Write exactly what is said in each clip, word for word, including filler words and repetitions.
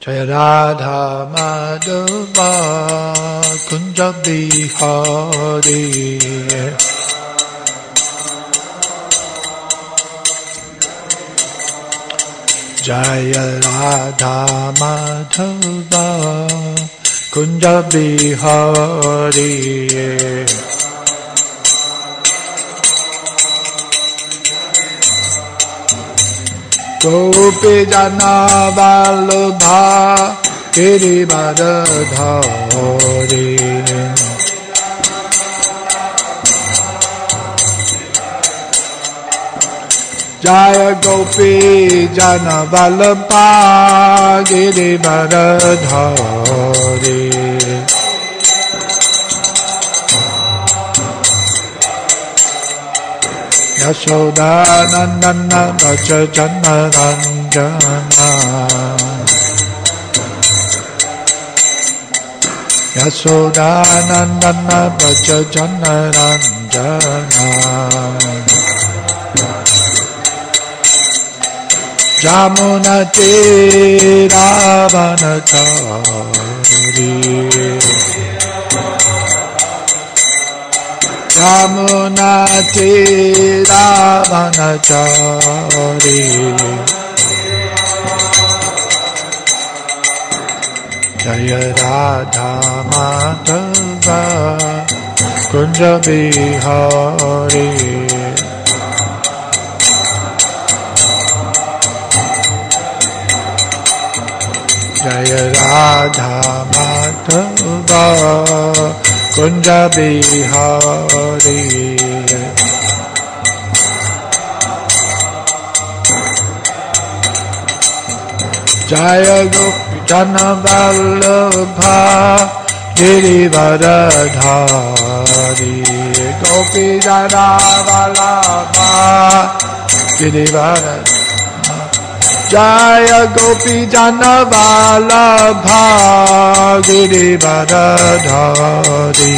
Jaya Radha Madhava Kunja Bihari Jaya Radha Madhava Kunja Bihari Gopi Jana Vallabha Girivardhari Jaya Gopi Jana Vallabha Girivardhari Yashoda Nandana Braja Jana Ranjana Yashoda Nandana Braja Jana Ranjana Jamuna Tira Vanachari Yamuna Tira Vanachari Jaya Radha Madhava Kunja Bihari Jaya Radha Madhava Kunja Bihari Jaya Gopi Jana Vallabha Girivardhari Gopi Jana Vallabha Girivardhari Jaya Gopi Jana Vallabha Girivardhari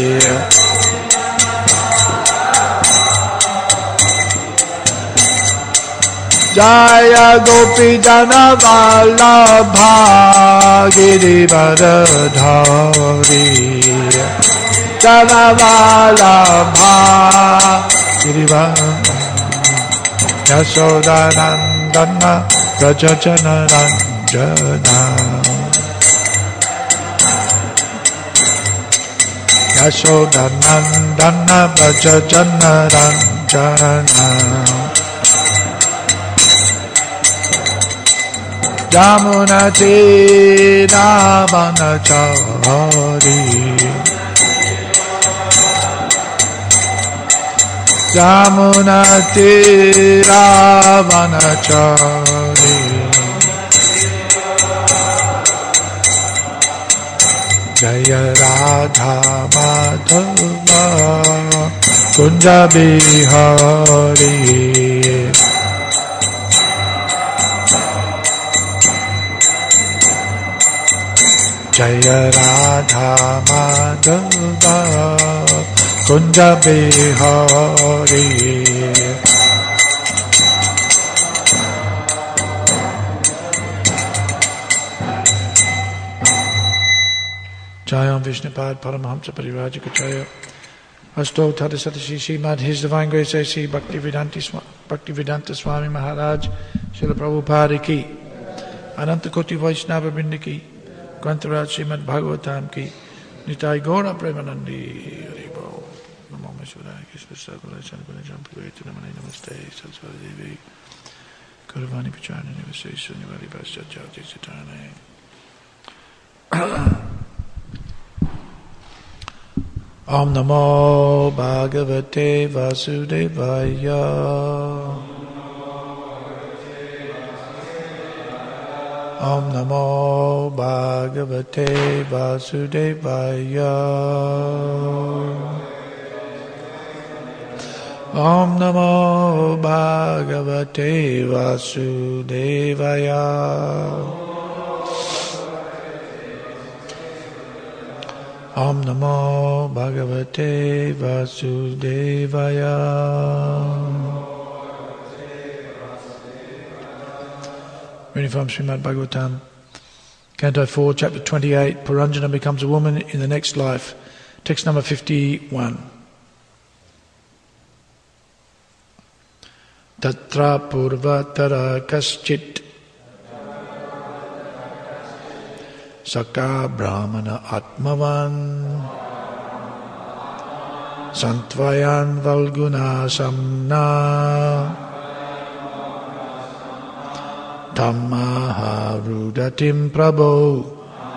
Jaya Gopi Jana Vallabha Girivardhari Jana Vallabha Girivardhari Yashoda Nandana Braja Jana Ranjana Yashoda Nandana Braja Jana Ranjana Jamuna Tira Vanachari Jamuna Tira Vanachari Jaya Radha Madhava Kunja Bihari Jaya Radha Madhava Kunja Bihari Jayam Vishnupad Paramahamsa Parivrajaka Asto Tadasati Srimad His Divine Grace A C Bhaktivedanta Bhaktivedanta Swami Maharaj Srila Prabhupada Ki Ananta Koti Vaishnava Vrinda Ki Grantaraj Srimad Bhagavatam Ki Nitai Gaura Premanandi Haribo Namo Vishwadaya Kisva Sakala Sanaguna Jampaveti Namane Namaste Satsvara Devi Kauravani Pacharna Nivasesha Nivari Paschachati Satane Om Namo Bhagavate Vasudevaya Om Namo Bhagavate Vasudevaya Om Namo Bhagavate Vasudevaya Om Namo Bhagavate Vasudevaya. Reading from Srimad Bhagavatam, Canto four, Chapter twenty-eight, Puranjana becomes a woman in the next life. Text number fifty-one. Tatra purvatara kaschit Saka brahmana atmavan Santvayan valguna samna Tammaha rudatim prabho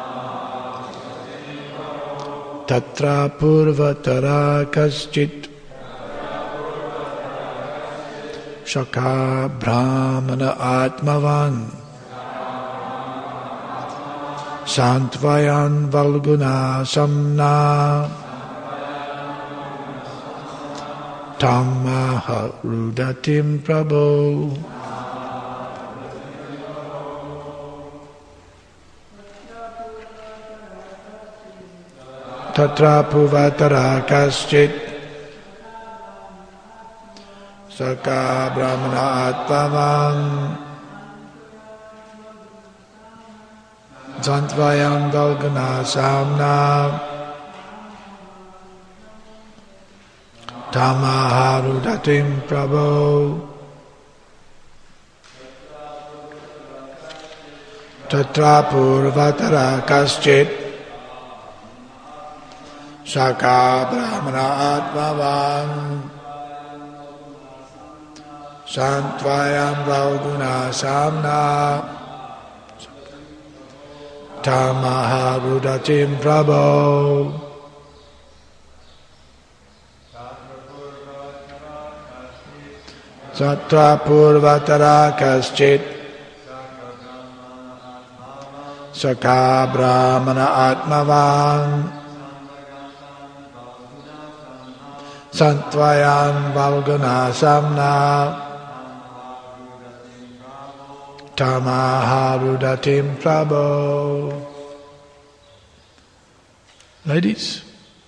Tatra purvatara kaschit Shaka brahmana atmavan Santvayan valguna samna Tammaha rudatim prabho. Tatra puvatara kaschit Saka brahmana atmavan Santvayam valguna samna Tamaha rudatim prabho. Tatra purvatara kaschit Saka brahmana atmavan Santvayam valguna samna Tamaha rudatim prabho. Tatra purvatara kaschit Saka brahmana atmavan Santvayan valguna samna Tamaha rudatim prabho. Ladies.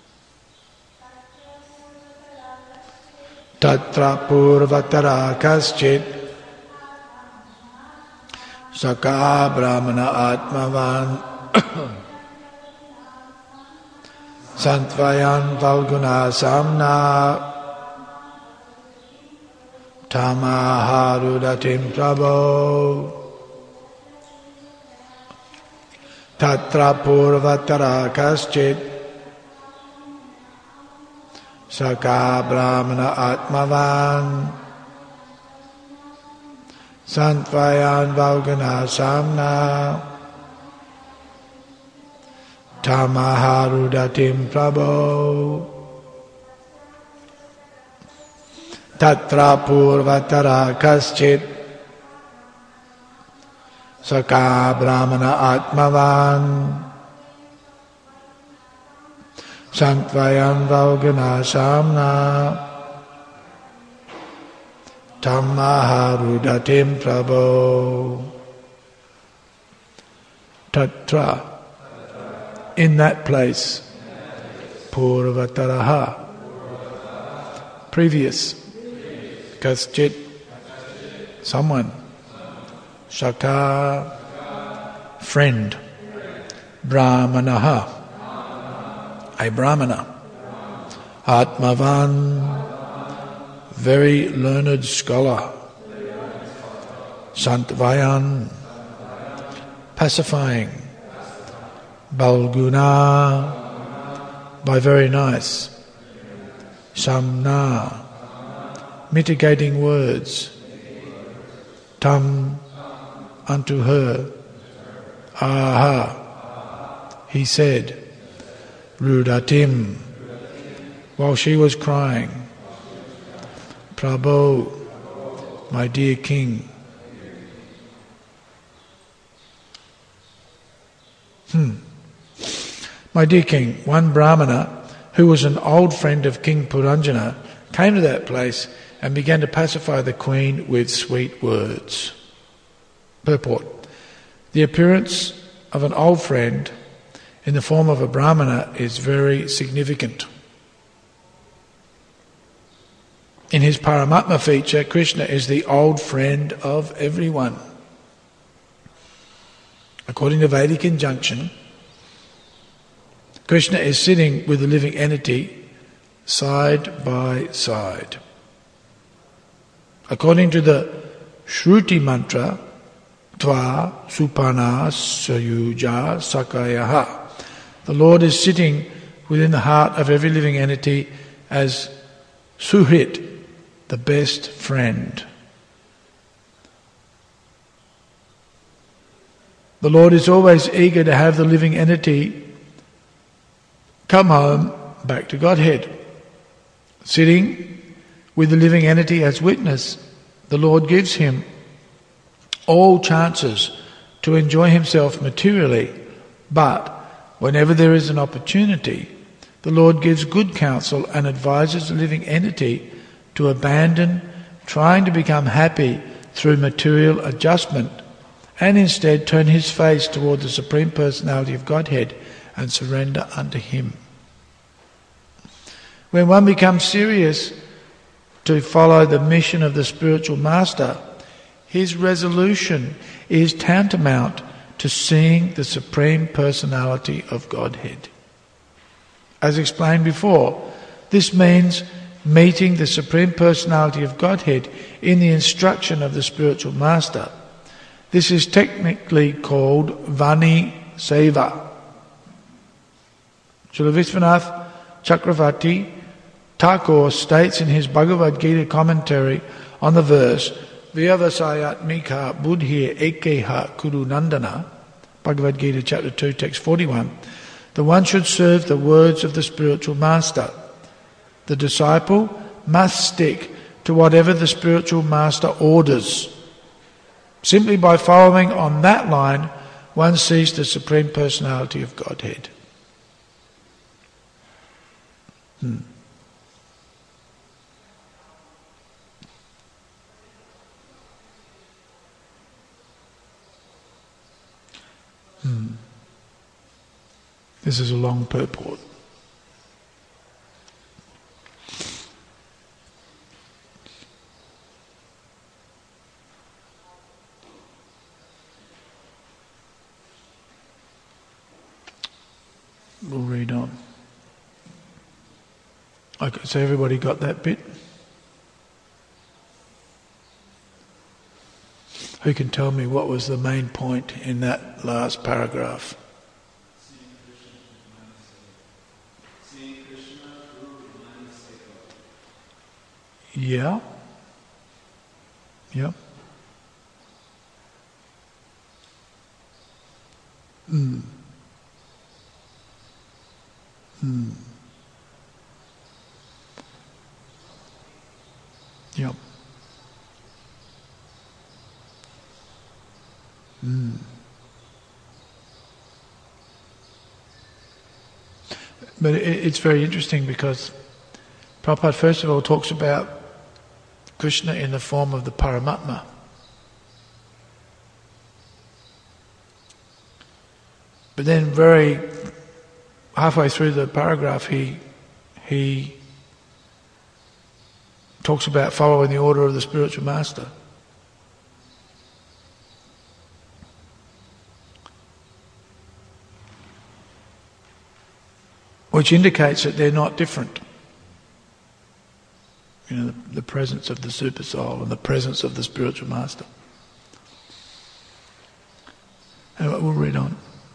Tatra purvatara kaschit Saka brahmana atmavan Santvayan valguna samna Tamaha rudatim prabho. Tatra purvatara kaschit Saka brahmana atmavan Santvayan valguna samna Tamaha rudatim prabho. Tatra purvatara kaschit Saka brahmana atmavan Santvayan valguna samna Tamaha rudatim prabho. Tatra, in that place, purvataraha, previous, kaschit, someone, shaka, friend, brahmanaha, a brahmana, atmavan, very learned scholar, santvayan, pacifying, balguna, by very nice, samna, mitigating words, tam, unto her, aha, he said, rudatim, while she was crying, Prabho, my dear king. Hmm. My dear king, one Brahmana, who was an old friend of King Puranjana, came to that place and began to pacify the queen with sweet words. Purport. The appearance of an old friend in the form of a Brahmana is very significant. In his Paramatma feature, Krishna is the old friend of everyone. According to Vedic injunction, Krishna is sitting with the living entity side by side. According to the Shruti mantra, Tva Supana Sayuja Sakayaha, the Lord is sitting within the heart of every living entity as Suhrit, the best friend. The Lord is always eager to have the living entity come home back to Godhead. Sitting with the living entity as witness, the Lord gives him all chances to enjoy himself materially, but whenever there is an opportunity, the Lord gives good counsel and advises the living entity to abandon trying to become happy through material adjustment and instead turn his face toward the Supreme Personality of Godhead and surrender unto him. When one becomes serious to follow the mission of the spiritual master, his resolution is tantamount to seeing the Supreme Personality of Godhead. As explained before, this means meeting the Supreme Personality of Godhead in the instruction of the spiritual master. This is technically called Vani Seva. Srila Vishwanath Chakravarti Thakur states in his Bhagavad Gita commentary on the verse, Vyavasayat Mika Buddhi Ekeha Kuru Nandana, Bhagavad Gita chapter two, text forty-one, that one should serve the words of the spiritual master. The disciple must stick to whatever the spiritual master orders. Simply by following on that line, one sees the Supreme Personality of Godhead. Hmm. Hmm. This is a long purport. We'll read on. Okay, so everybody got that bit? Who can tell me what was the main point in that last paragraph? Yeah. Yeah. Hmm. Hmm. Yep. Hmm. But it, it's very interesting because Prabhupada first of all talks about Krishna in the form of the Paramatma. But then very halfway through the paragraph he he talks about following the order of the spiritual master. Which indicates that they're not different. You know, the, the presence of the super soul and the presence of the spiritual master. And we'll read on.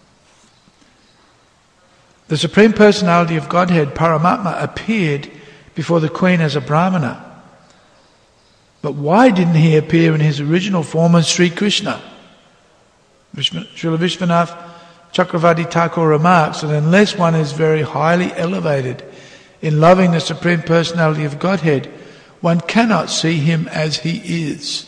The Supreme Personality of Godhead, Paramatma, appeared before the Queen as a Brahmana. But why didn't he appear in his original form as Sri Krishna? Srila Vishwanath Chakravarti Thakur remarks that unless one is very highly elevated in loving the Supreme Personality of Godhead, one cannot see him as he is.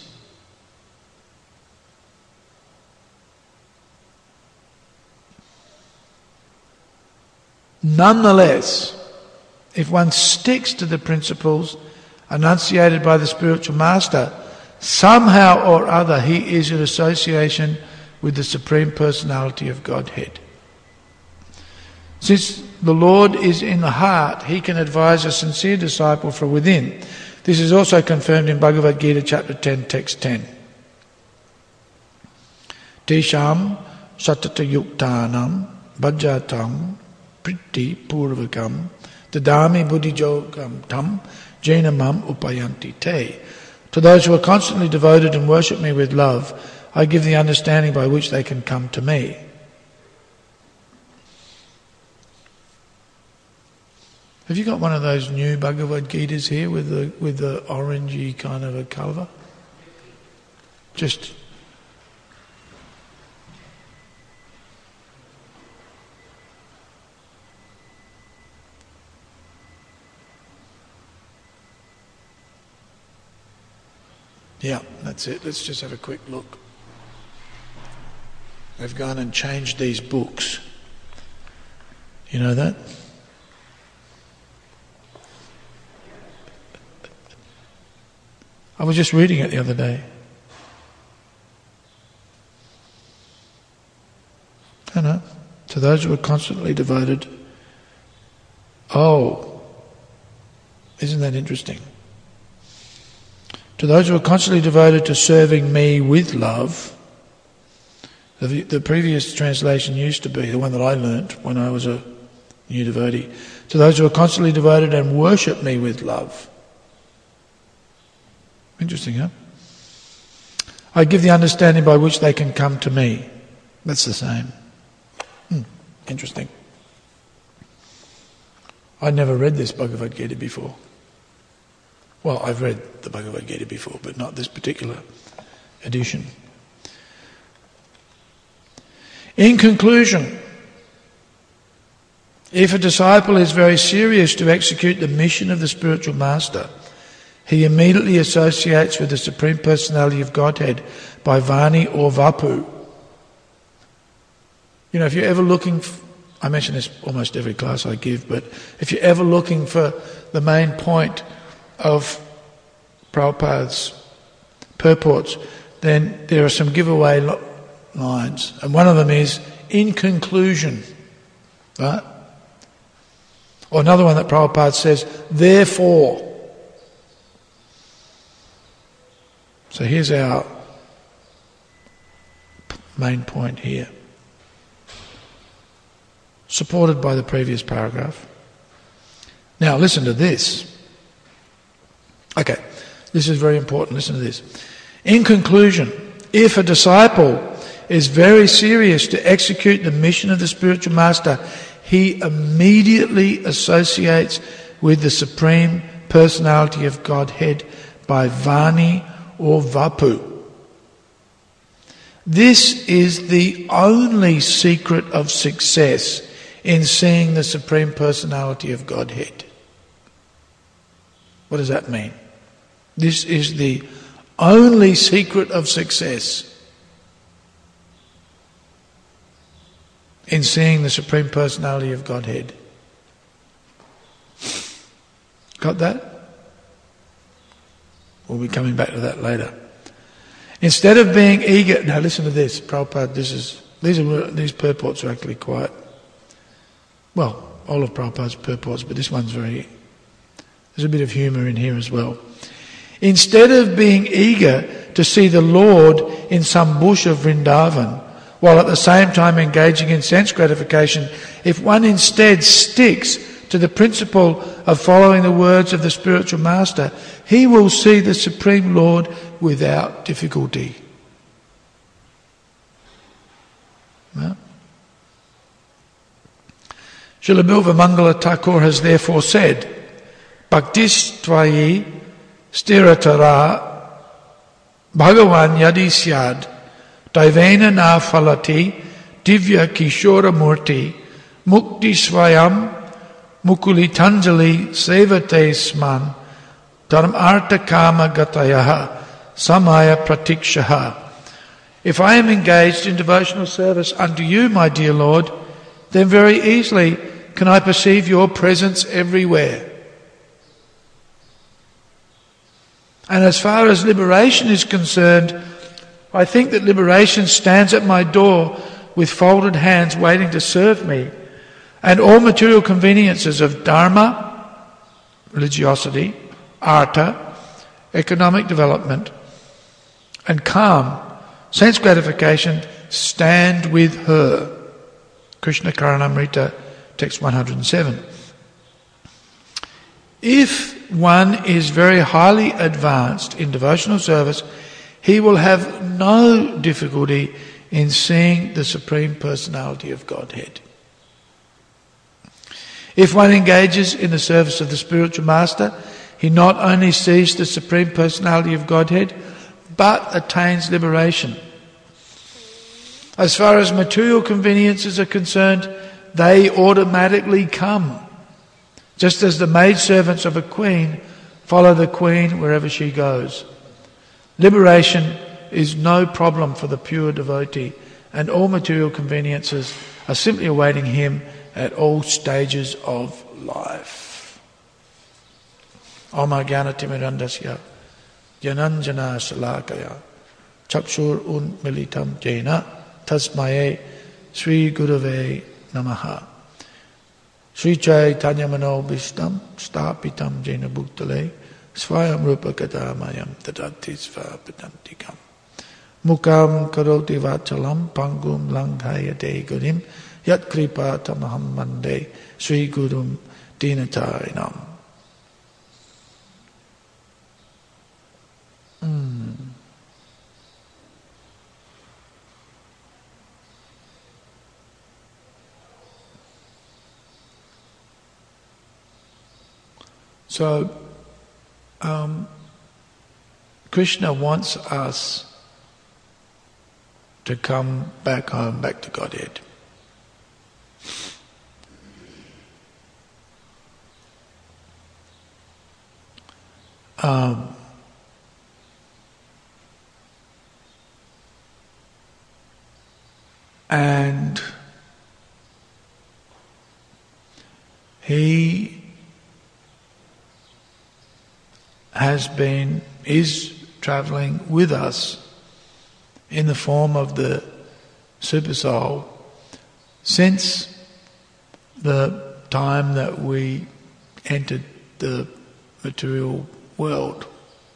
Nonetheless, if one sticks to the principles enunciated by the spiritual master, somehow or other he is in association with the Supreme Personality of Godhead. Since the Lord is in the heart, he can advise a sincere disciple from within. This is also confirmed in Bhagavad Gita chapter ten, text ten. Tesham satata yuktanam bhajatam priti purvakam dadami buddhijogam tam jainamam upayanti te. To those who are constantly devoted and worship me with love, I give the understanding by which they can come to me. Have you got one of those new Bhagavad Gitas here with the with the orangey kind of a cover? Just yeah, that's it. Let's just have a quick look. They've gone and changed these books. You know that? I was just reading it the other day. I know. To those who are constantly devoted. Oh, isn't that interesting? To those who are constantly devoted to serving me with love. The, the previous translation used to be, the one that I learnt when I was a new devotee. To those who are constantly devoted and worship me with love. Interesting, huh? I give the understanding by which they can come to me. That's the same. Hmm, interesting. I'd never read this Bhagavad Gita before. Well, I've read the Bhagavad Gita before, but not this particular edition. In conclusion, if a disciple is very serious to execute the mission of the spiritual master, he immediately associates with the Supreme Personality of Godhead by Vani or Vapu. You know, if you're ever looking, for, I mention this almost every class I give, but if you're ever looking for the main point of Prabhupada's purports, then there are some giveaway lo- lines. And one of them is, in conclusion, right? Or another one that Prabhupada says, therefore. So here's our main point here, supported by the previous paragraph. Now listen to this. Okay, this is very important. Listen to this. In conclusion, if a disciple is very serious to execute the mission of the spiritual master, he immediately associates with the Supreme Personality of Godhead by Vani or Vapu. This is the only secret of success in seeing the Supreme Personality of Godhead. What does that mean? This is the only secret of success in seeing the Supreme Personality of Godhead. Got that? We'll be coming back to that later. Instead of being eager, now listen to this, Prabhupada. This is these are these purports are actually quite well, all of Prabhupada's purports, but this one's very. There's a bit of humour in here as well. Instead of being eager to see the Lord in some bush of Vrindavan, while at the same time engaging in sense gratification, if one instead sticks to the principle of following the words of the spiritual master, he will see the Supreme Lord without difficulty. Well, Srila Bilvamangala Thakur has therefore said, Bhaktis tvayi stiratara Bhagavan yadi syad Daivena na falati divya kishora murti mukti swayam mukulitanjali sevate sman dharmartha kama gatayaha samaya pratikshaha. If I am engaged in devotional service unto you, my dear Lord, then very easily can I perceive your presence everywhere. And as far as liberation is concerned, I think that liberation stands at my door with folded hands waiting to serve me, and all material conveniences of dharma, religiosity, artha, economic development, and calm, sense gratification stand with her. Krishna Karanamrita, text one hundred seven. If one is very highly advanced in devotional service, he will have no difficulty in seeing the Supreme Personality of Godhead. If one engages in the service of the spiritual master, he not only sees the Supreme Personality of Godhead, but attains liberation. As far as material conveniences are concerned, they automatically come, just as the maidservants of a queen follow the queen wherever she goes. Liberation is no problem for the pure devotee, and all material conveniences are simply awaiting him at all stages of life. Om Jnana-timirandasya Jnananjana Shalakaya Chakshur Unmilitam Jena Tasmaye Sri Gurave Namaha. Sri Chaitanya Mano Bhishtam Stapitam Jena Bhuktale Svayam Rupa Kadamayam Tadati Svapatantikam Mukam Karoti Vachalam Pangum Langhayate Gurim Yat Kripa Tamaham Mande Sri Gurum Dinatarinam. Mm. So, um, Krishna wants us to come back home, back to Godhead. Um, and he has been, is travelling with us in the form of the Super Soul since the time that we entered the material world.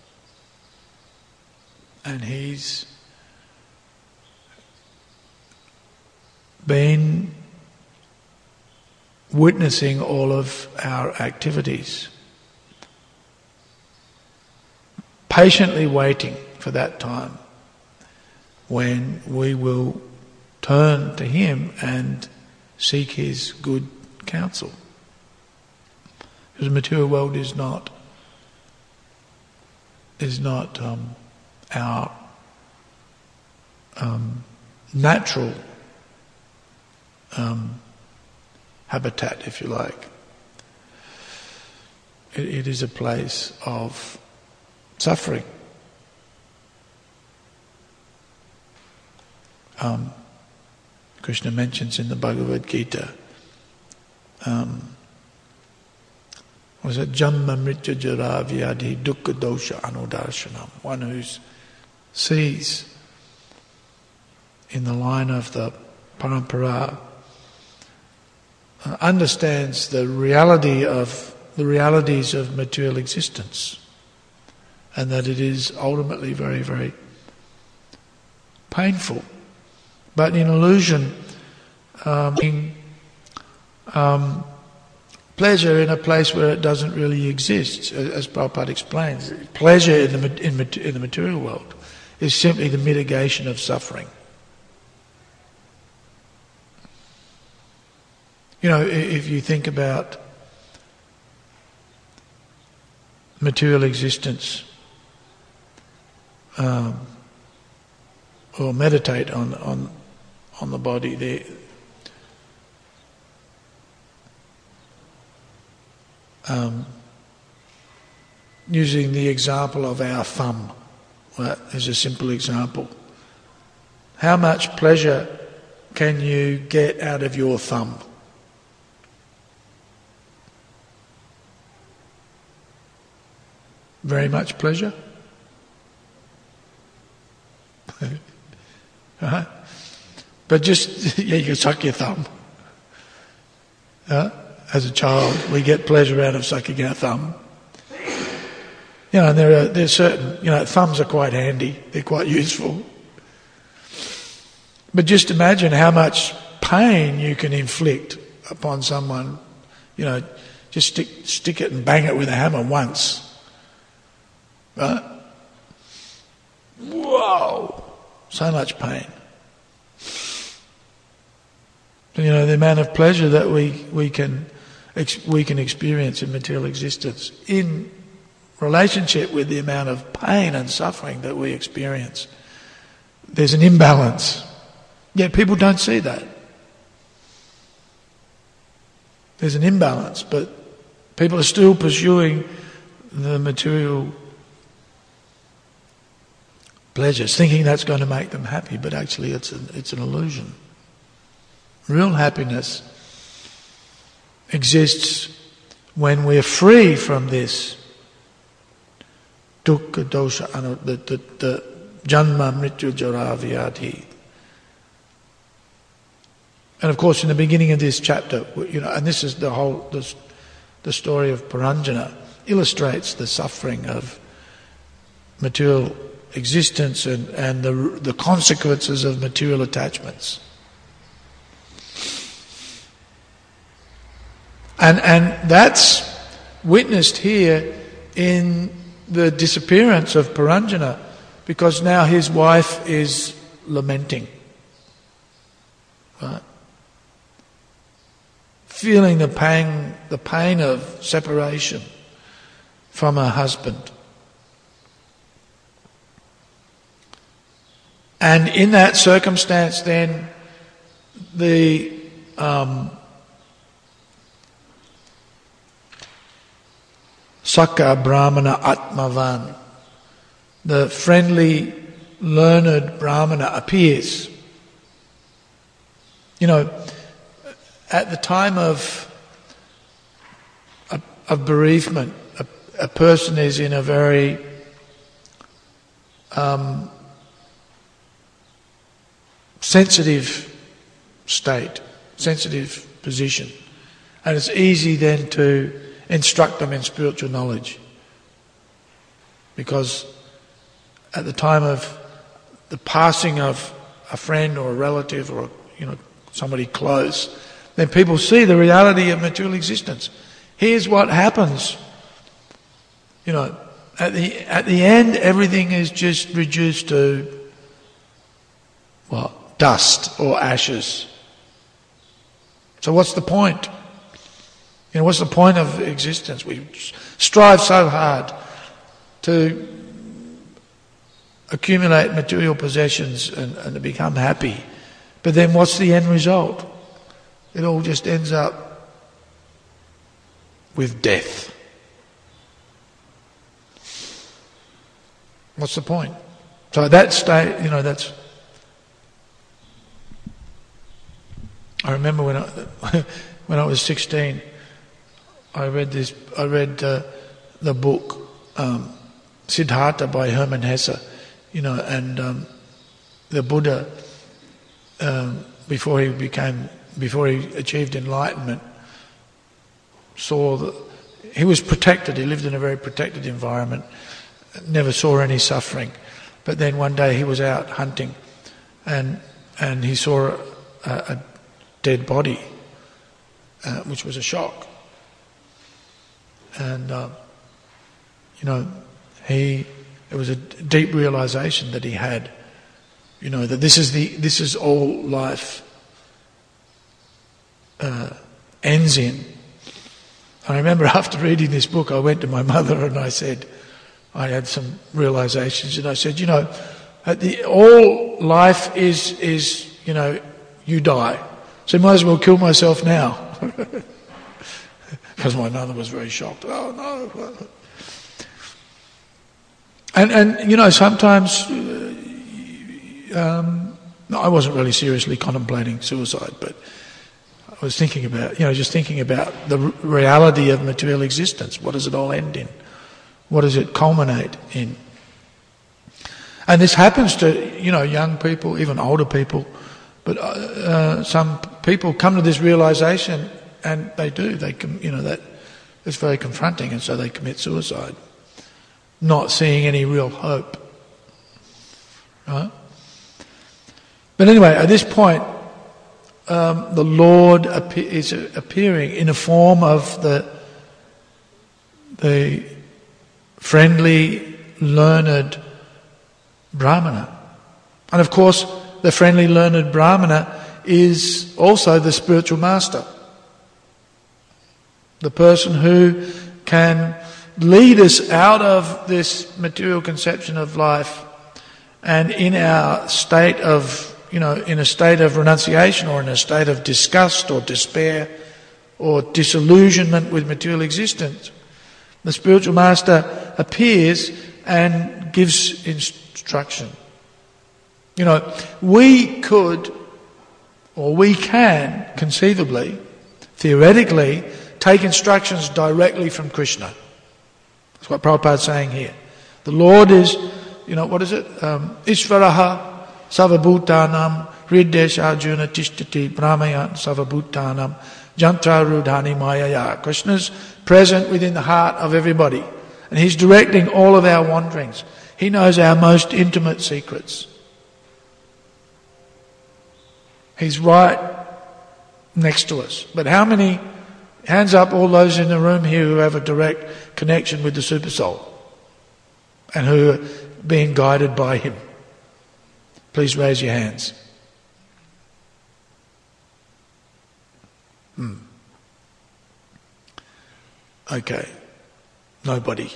And he's been witnessing all of our activities, patiently waiting for that time when we will turn to him and seek his good counsel. Because the material world is not is not um, our um, natural um, habitat, if you like. It, it is a place of suffering. Um, Krishna mentions in the Bhagavad Gita, um, was it Jamma Mritya Jara Vyadhi Dukkha Dosha Anudarshanam, one who sees in the line of the parampara, uh, understands the reality of the realities of material existence, and that it is ultimately very, very painful. But in illusion, um, in, um, pleasure in a place where it doesn't really exist, as Prabhupada explains. Pleasure in the, in, in the material world is simply the mitigation of suffering. You know, if you think about material existence, um, or meditate on on on the body, there. Um, using the example of our thumb, well, as a simple example. How much pleasure can you get out of your thumb? Very much pleasure? Right? But just, yeah, you can suck your thumb. Uh, as a child, we get pleasure out of sucking our thumb. You know, and there are there's certain, you know, thumbs are quite handy, they're quite useful. But just imagine how much pain you can inflict upon someone. You know, just stick stick it and bang it with a hammer once. Right? Whoa! So much pain. You know, the amount of pleasure that we, we can we can experience in material existence in relationship with the amount of pain and suffering that we experience. There's an imbalance. Yet people don't see that. There's an imbalance, but people are still pursuing the material pleasures, thinking that's going to make them happy, but actually it's an, it's an illusion. Real happiness exists when we're free from this dukkha, dosha, the, the, the janma, mrityu, jara, vyadhi. And of course, in the beginning of this chapter, you know, and this is the whole, this, the story of Puranjana illustrates the suffering of material existence and, and the, the consequences of material attachments. And, and that's witnessed here in the disappearance of Puranjana, because now his wife is lamenting. Right? Feeling the pain, the pain of separation from her husband. And in that circumstance then, the um, Sakka Brahmana Atmavan, the friendly, learned Brahmana appears. You know, at the time of, of, of bereavement, a, a person is in a very um, sensitive state, sensitive position. And it's easy then to instruct them in spiritual knowledge. Because at the time of the passing of a friend or a relative or, you know, somebody close, then people see the reality of material existence. Here's what happens. You know, at the at the end, everything is just reduced to, well, dust or ashes. So what's the point? You know, what's the point of existence? We strive so hard to accumulate material possessions and, and to become happy. But then what's the end result? It all just ends up with death. What's the point? So at that state, you know, that's... I remember when I when I was sixteen, I read this. I read uh, the book um, Siddhartha by Hermann Hesse, you know, and um, the Buddha, um, before he became, before he achieved enlightenment, saw that he was protected. He lived in a very protected environment, never saw any suffering. But then one day he was out hunting, and and he saw a, a dead body, uh, which was a shock. And uh, you know, he it was a deep realization that he had, you know, that this is the this is all life uh, ends in. I remember after reading this book, I went to my mother and I said, I had some realizations, and I said, you know, at the, all life is is you know, you die. So I might as well kill myself now. Because my mother was very shocked. Oh no. And, and you know, sometimes uh, um, I wasn't really seriously contemplating suicide, but I was thinking about, you know, just thinking about the reality of material existence. What does it all end in? What does it culminate in? And this happens to, you know, young people, even older people. But uh, uh, some people come to this realization, and they do. They, com- you know, that it's very confronting, and so they commit suicide, not seeing any real hope. Right? But anyway, at this point, um, the Lord appe- is appearing in a form of the the friendly, learned Brahmana. And of course, the friendly, learned Brahmana is also the spiritual master. The person who can lead us out of this material conception of life and in our state of, you know, in a state of renunciation or in a state of disgust or despair or disillusionment with material existence. The spiritual master appears and gives instruction. You know, we could, or we can, conceivably, theoretically, take instructions directly from Krishna. That's what Prabhupada is saying here. The Lord is, you know, what is it? Um, Ishvaraha Savabhutanam Hridesh Arjuna Tishtati Brahmayan Savabhutanam Jantra Rudhani Mayaya. Krishna's present within the heart of everybody. And He's directing all of our wanderings. He knows our most intimate secrets. He's right next to us. But how many, hands up all those in the room here who have a direct connection with the Super Soul and who are being guided by Him? Please raise your hands. Hmm. Okay. Nobody.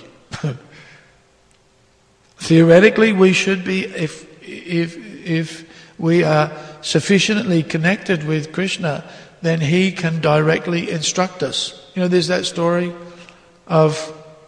Theoretically, we should be, if if if we are sufficiently connected with Krishna, then He can directly instruct us. You know, there's that story of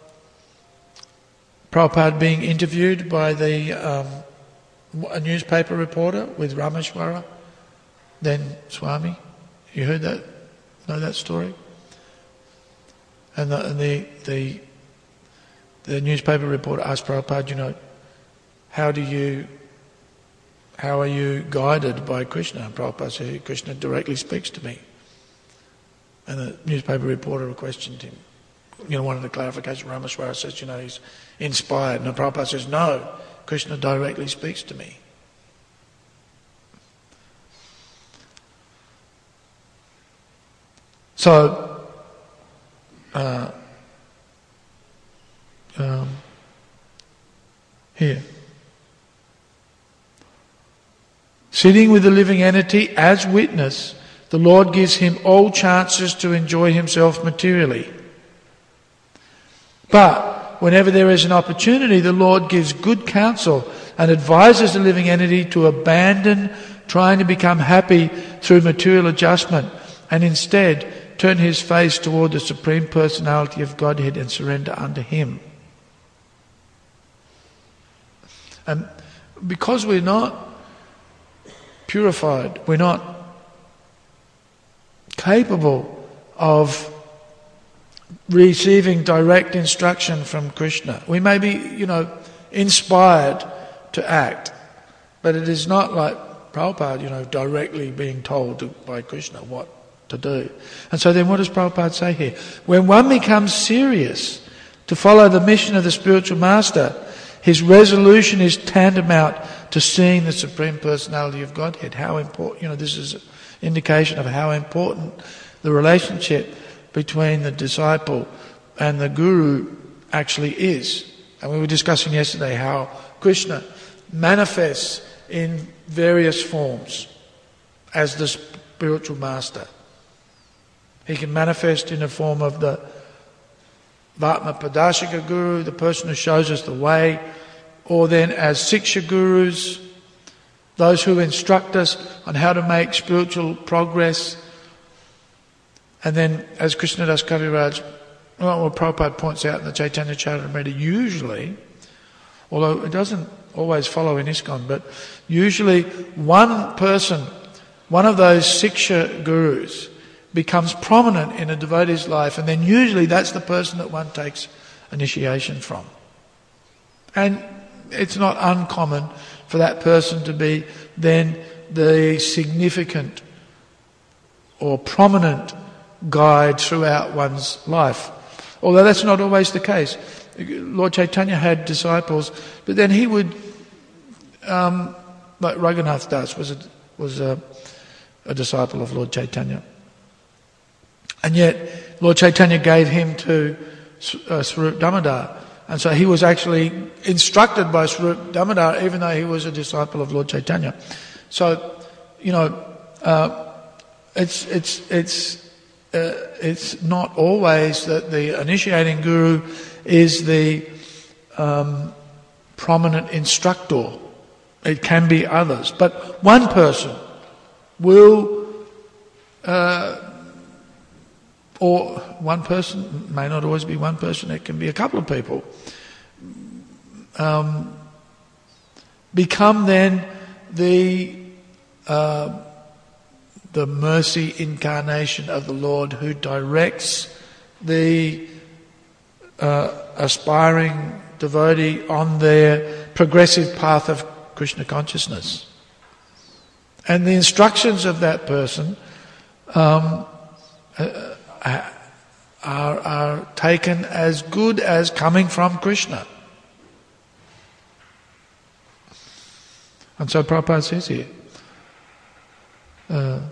Prabhupada being interviewed by the um, a newspaper reporter with Rameshwara, then Swami. You heard that? Know that story? And the and the, the the newspaper reporter asked Prabhupada, you know, how do you, how are you guided by Krishna? And Prabhupada said, Krishna directly speaks to me. And the newspaper reporter questioned him. You know, wanted the clarification. Rameshwara says, you know, he's inspired. And Prabhupada says, no, Krishna directly speaks to me. So, uh, um, here. Sitting with the living entity as witness, the Lord gives him all chances to enjoy himself materially. But whenever there is an opportunity, the Lord gives good counsel and advises the living entity to abandon trying to become happy through material adjustment and instead turn his face toward the Supreme Personality of Godhead and surrender unto Him. And because we're not purified, we're not capable of receiving direct instruction from Krishna. We may be, you know, inspired to act, but it is not like Prabhupada, you know, directly being told to, by Krishna what to do. And so then what does Prabhupada say here? When one becomes serious to follow the mission of the spiritual master, his resolution is tantamount to seeing the Supreme Personality of Godhead. How important, you know, this is an indication of how important the relationship between the disciple and the guru actually is. And we were discussing yesterday how Krishna manifests in various forms as the spiritual master. He can manifest in the form of the Vatma Padashika Guru, the person who shows us the way, or then as Siksha Gurus, those who instruct us on how to make spiritual progress. And then as Krishnadas Kaviraj, well, Prabhupada points out in the Chaitanya Charitamrita, usually, although it doesn't always follow in ISKCON, but usually one person, one of those Siksha Gurus, becomes prominent in a devotee's life, and then usually that's the person that one takes initiation from. And it's not uncommon for that person to be then the significant or prominent guide throughout one's life. Although that's not always the case. Lord Chaitanya had disciples, but then he would, um, like Raghunath Das was a was a, a disciple of Lord Chaitanya. And yet, Lord Chaitanya gave him to uh, Swarup Damodar. And so he was actually instructed by Swarup Damodar, even though he was a disciple of Lord Chaitanya. So, you know, uh, it's it's it's uh, it's not always that the initiating guru is the um, prominent instructor. It can be others, but one person will, uh, or one person may not always be one person. It can be a couple of people. Um, become then the uh, the mercy incarnation of the Lord, who directs the uh, aspiring devotee on their progressive path of Krishna consciousness. And the instructions of that person um, uh, are, are taken as good as coming from Krishna. And so Prabhupada says here, uh,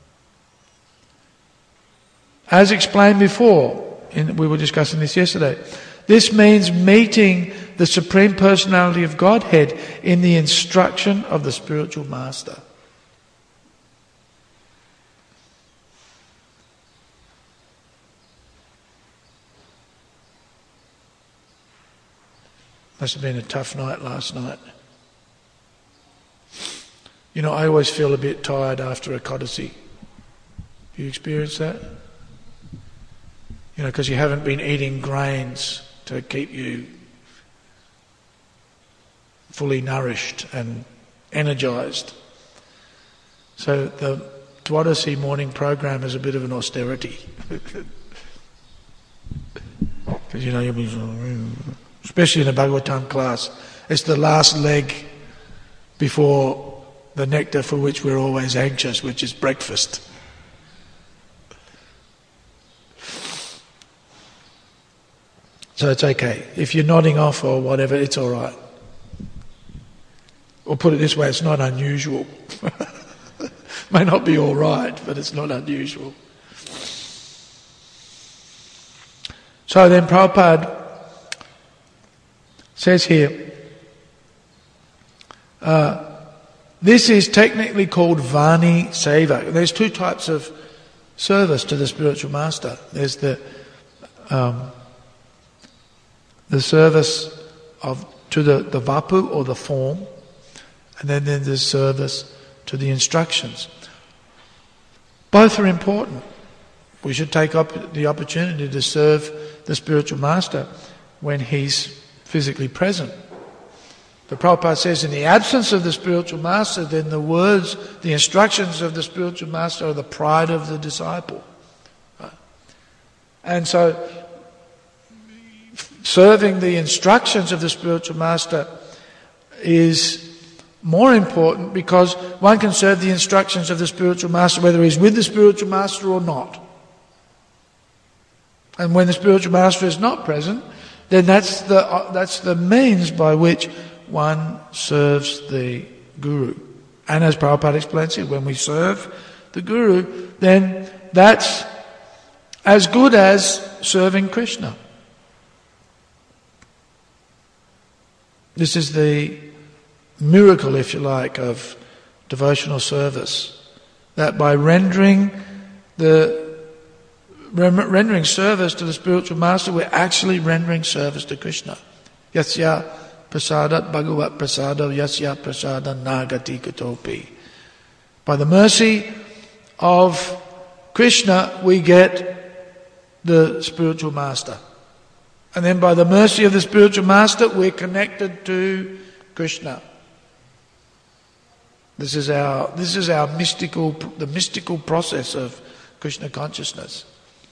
as explained before, in, we were discussing this yesterday, this means meeting the Supreme Personality of Godhead in the instruction of the spiritual master. Must have been a tough night last night. You know, I always feel a bit tired after a Ekadasi. Do you experience that? You know, because you haven't been eating grains to keep you fully nourished and energized. So the Dwadasi morning program is a bit of an austerity. Because, you know, you'll be, especially in a Bhagavatam class, it's the last leg before the nectar for which we're always anxious, which is breakfast. So it's okay. If you're nodding off or whatever, it's all right. Or put it this way, it's not unusual. May not be all right, but it's not unusual. So then Prabhupada says here, uh, this is technically called Vani Seva. There's two types of service to the spiritual master. There's the um, the service of to the, the vapu or the form, and then there's the service to the instructions. Both are important. We should take up the opportunity to serve the spiritual master when he's physically present. But Prabhupada says, in the absence of the spiritual master, then the words, the instructions of the spiritual master are the pride of the disciple. Right? And so, serving the instructions of the spiritual master is more important, because one can serve the instructions of the spiritual master whether he's with the spiritual master or not. And when the spiritual master is not present, then that's the uh, that's the means by which one serves the guru. And as Prabhupada explains here, when we serve the guru, then that's as good as serving Krishna. This is the miracle, if you like, of devotional service. That by rendering the rendering service to the spiritual master, we're actually rendering service to Krishna. Yasya prasadat bhagavat prasada yasya prasada nagati katopi. By the mercy of Krishna, we get the spiritual master. And then by the mercy of the spiritual master, we're connected to Krishna. This is our this is our mystical the mystical process of Krishna consciousness.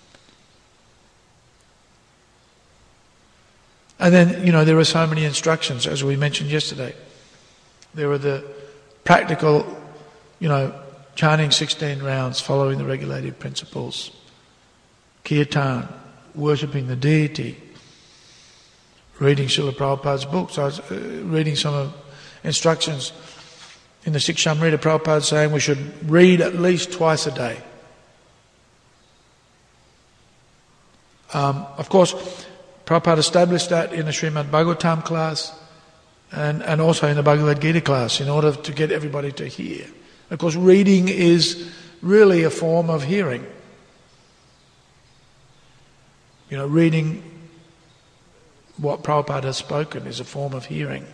And then, you know, there are so many instructions, as we mentioned yesterday. There are the practical, you know, chanting sixteen rounds, following the regulated principles, kirtan, worshipping the deity, reading Srila Prabhupada's books. I was uh, reading some of instructions in the Sikshamrita, Prabhupada saying we should read at least twice a day. Um, of course, Prabhupada established that in the Srimad Bhagavatam class and, and also in the Bhagavad Gita class in order to get everybody to hear. Of course, reading is really a form of hearing. You know, reading what Prabhupada has spoken is a form of hearing.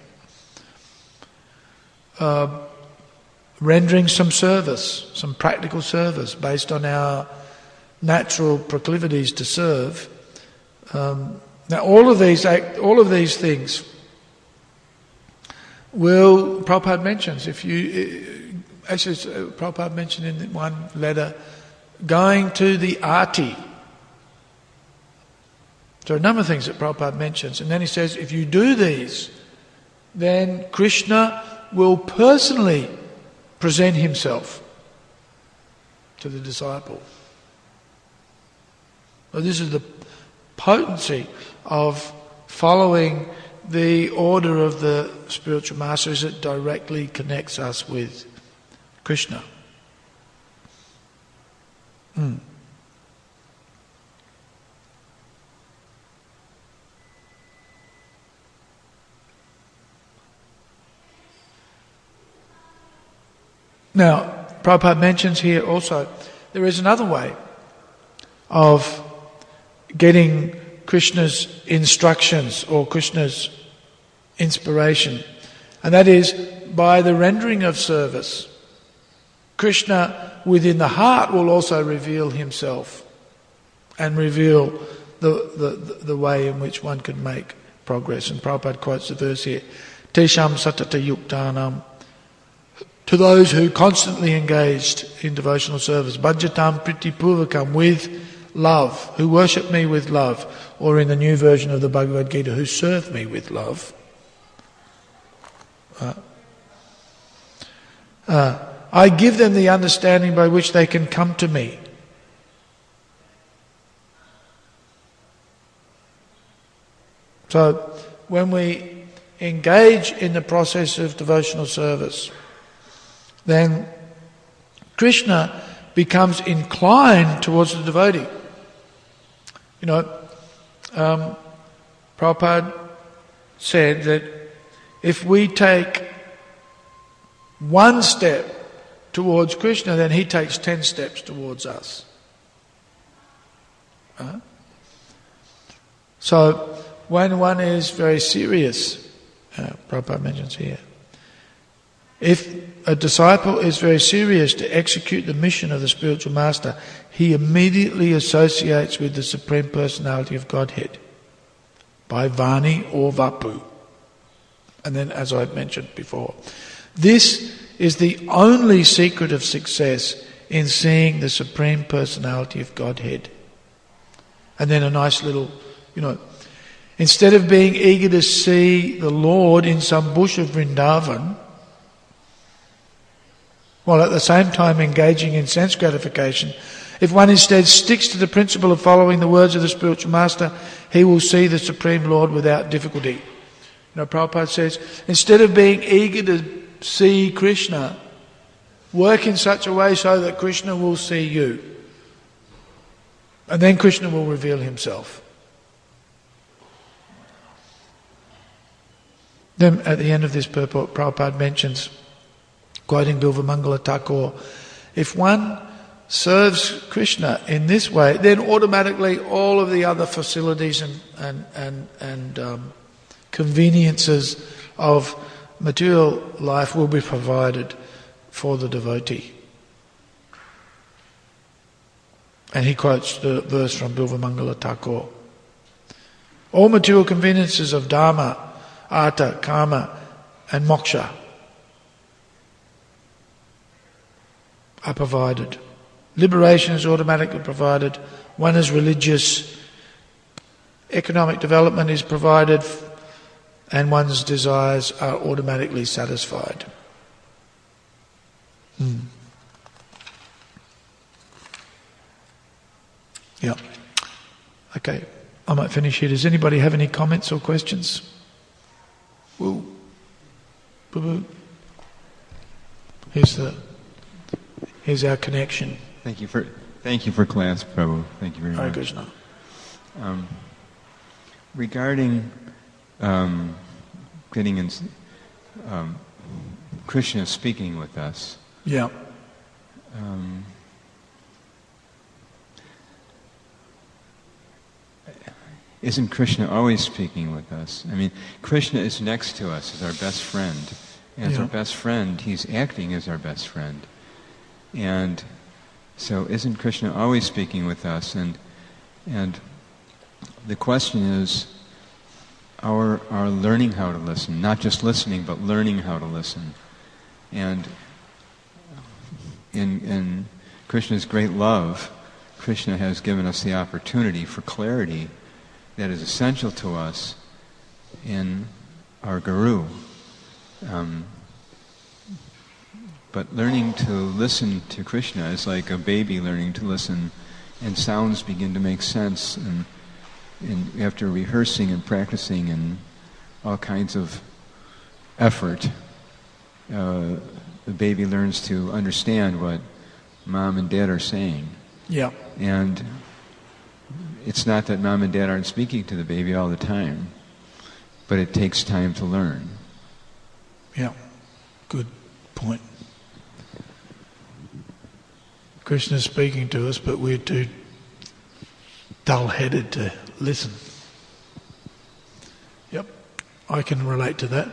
Uh, rendering some service, some practical service based on our natural proclivities to serve. Um, now, all of these, act, all of these things will, Prabhupada mentions, if you, actually Prabhupada mentioned in one letter, going to the arti. There are a number of things that Prabhupada mentions, and then he says, if you do these, then Krishna will personally present himself to the disciple. Well, this is the potency of following the order of the spiritual masters. It directly connects us with Krishna. Mm. Now, Prabhupada mentions here also, there is another way of getting Krishna's instructions or Krishna's inspiration, and that is by the rendering of service. Krishna within the heart will also reveal himself and reveal the, the, the way in which one can make progress. And Prabhupada quotes the verse here, Tesham satata yuktanam, to those who constantly engaged in devotional service, bhajatam priti purvakam, with love, who worship me with love, or in the new version of the Bhagavad Gita, who serve me with love. Uh, uh, I give them the understanding by which they can come to me. So, when we engage in the process of devotional service, then Krishna becomes inclined towards the devotee. You know, um, Prabhupada said that if we take one step towards Krishna, then he takes ten steps towards us. Uh-huh. So, when one is very serious, uh, Prabhupada mentions here, if a disciple is very serious to execute the mission of the spiritual master, he immediately associates with the Supreme Personality of Godhead by Vani or Vapu. And then, as I mentioned before, this is the only secret of success in seeing the Supreme Personality of Godhead. And then a nice little, you know, instead of being eager to see the Lord in some bush of Vrindavan, while at the same time engaging in sense gratification, if one instead sticks to the principle of following the words of the spiritual master, he will see the Supreme Lord without difficulty. You know, Prabhupada says, instead of being eager to see Krishna, work in such a way so that Krishna will see you. And then Krishna will reveal himself. Then at the end of this purport, Prabhupada mentions, quoting Bilvamangala Thakur, if one serves Krishna in this way, then automatically all of the other facilities and and and, and um, conveniences of material life will be provided for the devotee. And he quotes the verse from Bilvamangala Thakur. All material conveniences of dharma, artha, karma and moksha are provided. Liberation is automatically provided. One is religious. Economic development is provided, and one's desires are automatically satisfied. Hmm. Yeah. Okay. I might finish here. Does anybody have any comments or questions? Woo. Boo-boo. here's the here's our connection. Thank you for thank you for class, Prabhu. Thank you very Hare much. Krishna. Um, regarding um, getting in, um, Krishna speaking with us. Yeah. Um, Isn't Krishna always speaking with us? I mean, Krishna is next to us as our best friend. And as Yeah. our best friend, he's acting as our best friend. And so isn't Krishna always speaking with us? And and the question is our our learning how to listen, not just listening, but learning how to listen. And in in Krishna's great love, Krishna has given us the opportunity for clarity that is essential to us in our Guru. Um, but learning to listen to Krishna is like a baby learning to listen, and sounds begin to make sense, and, and after rehearsing and practicing and all kinds of effort, uh, the baby learns to understand what mom and dad are saying. Yeah. And it's not that mom and dad aren't speaking to the baby all the time, but it takes time to learn. Yeah. Good point. Krishna's speaking to us, but we're too dull-headed to listen. Yep. I can relate to that.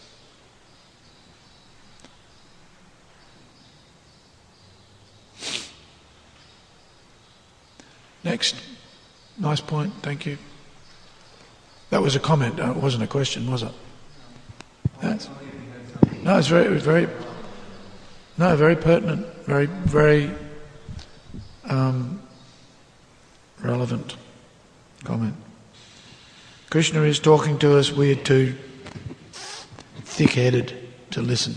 Next. Nice point, thank you. That was a comment, it wasn't a question, was it? That's, no, it's very, very, no, very pertinent, very, very um, relevant comment. Krishna is talking to us, we're too thick-headed to listen.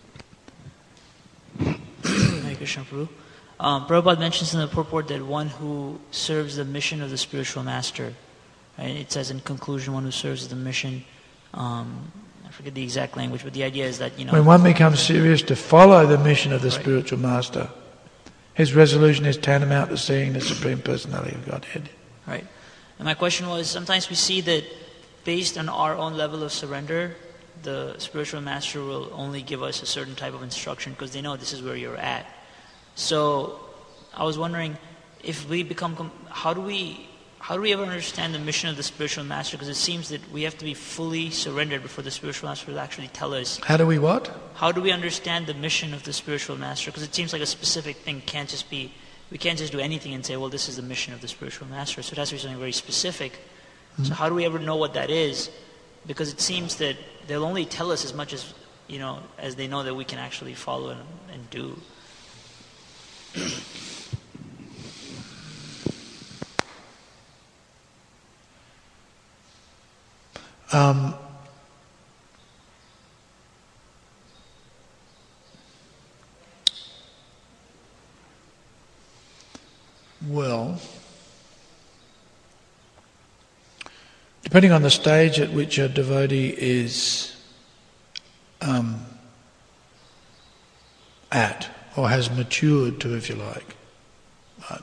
Hare Krishna, Prabhu. Um, Prabhupada mentions in the purport that one who serves the mission of the spiritual master, right? It says in conclusion, one who serves the mission, um, I forget the exact language, but the idea is that, you know... When one becomes serious to follow the mission of the Right. spiritual master, his resolution is tantamount to seeing the Supreme Personality of Godhead. Right. And my question was, sometimes we see that based on our own level of surrender, the spiritual master will only give us a certain type of instruction because they know this is where you're at. So I was wondering if we become, com- how do we, how do we ever understand the mission of the spiritual master? Because it seems that we have to be fully surrendered before the spiritual master will actually tell us. How do we what? How do we understand the mission of the spiritual master? Because it seems like a specific thing can't just be, we can't just do anything and say, well, this is the mission of the spiritual master. So it has to be something very specific. Mm-hmm. So how do we ever know what that is? Because it seems that they'll only tell us as much as, you know, as they know that we can actually follow and, and do. Um, well, depending on the stage at which a devotee is um, at, or has matured to, if you like. Right.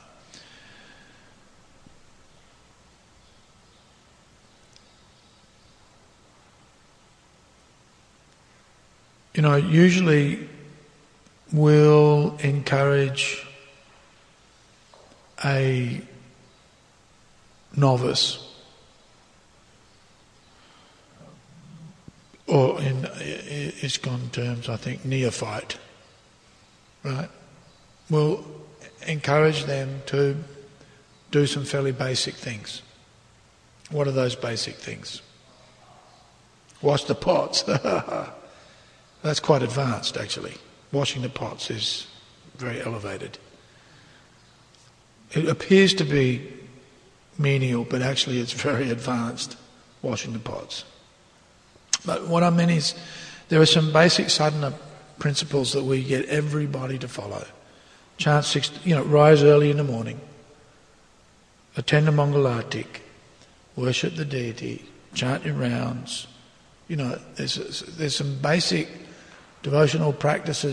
You know, usually we'll encourage a novice, or in ISKCON terms, I think, neophyte, right? We'll encourage them to do some fairly basic things. What are those basic things? Wash the pots. That's quite advanced, actually. Washing the pots is very elevated. It appears to be menial, but actually it's very advanced, washing the pots. But what I mean is, there are some basic sadhana principles that we get everybody to follow. Chant six, you know, rise early in the morning, attend the Mangalartik, worship the deity, chant your rounds. You know, there's there's some basic devotional practices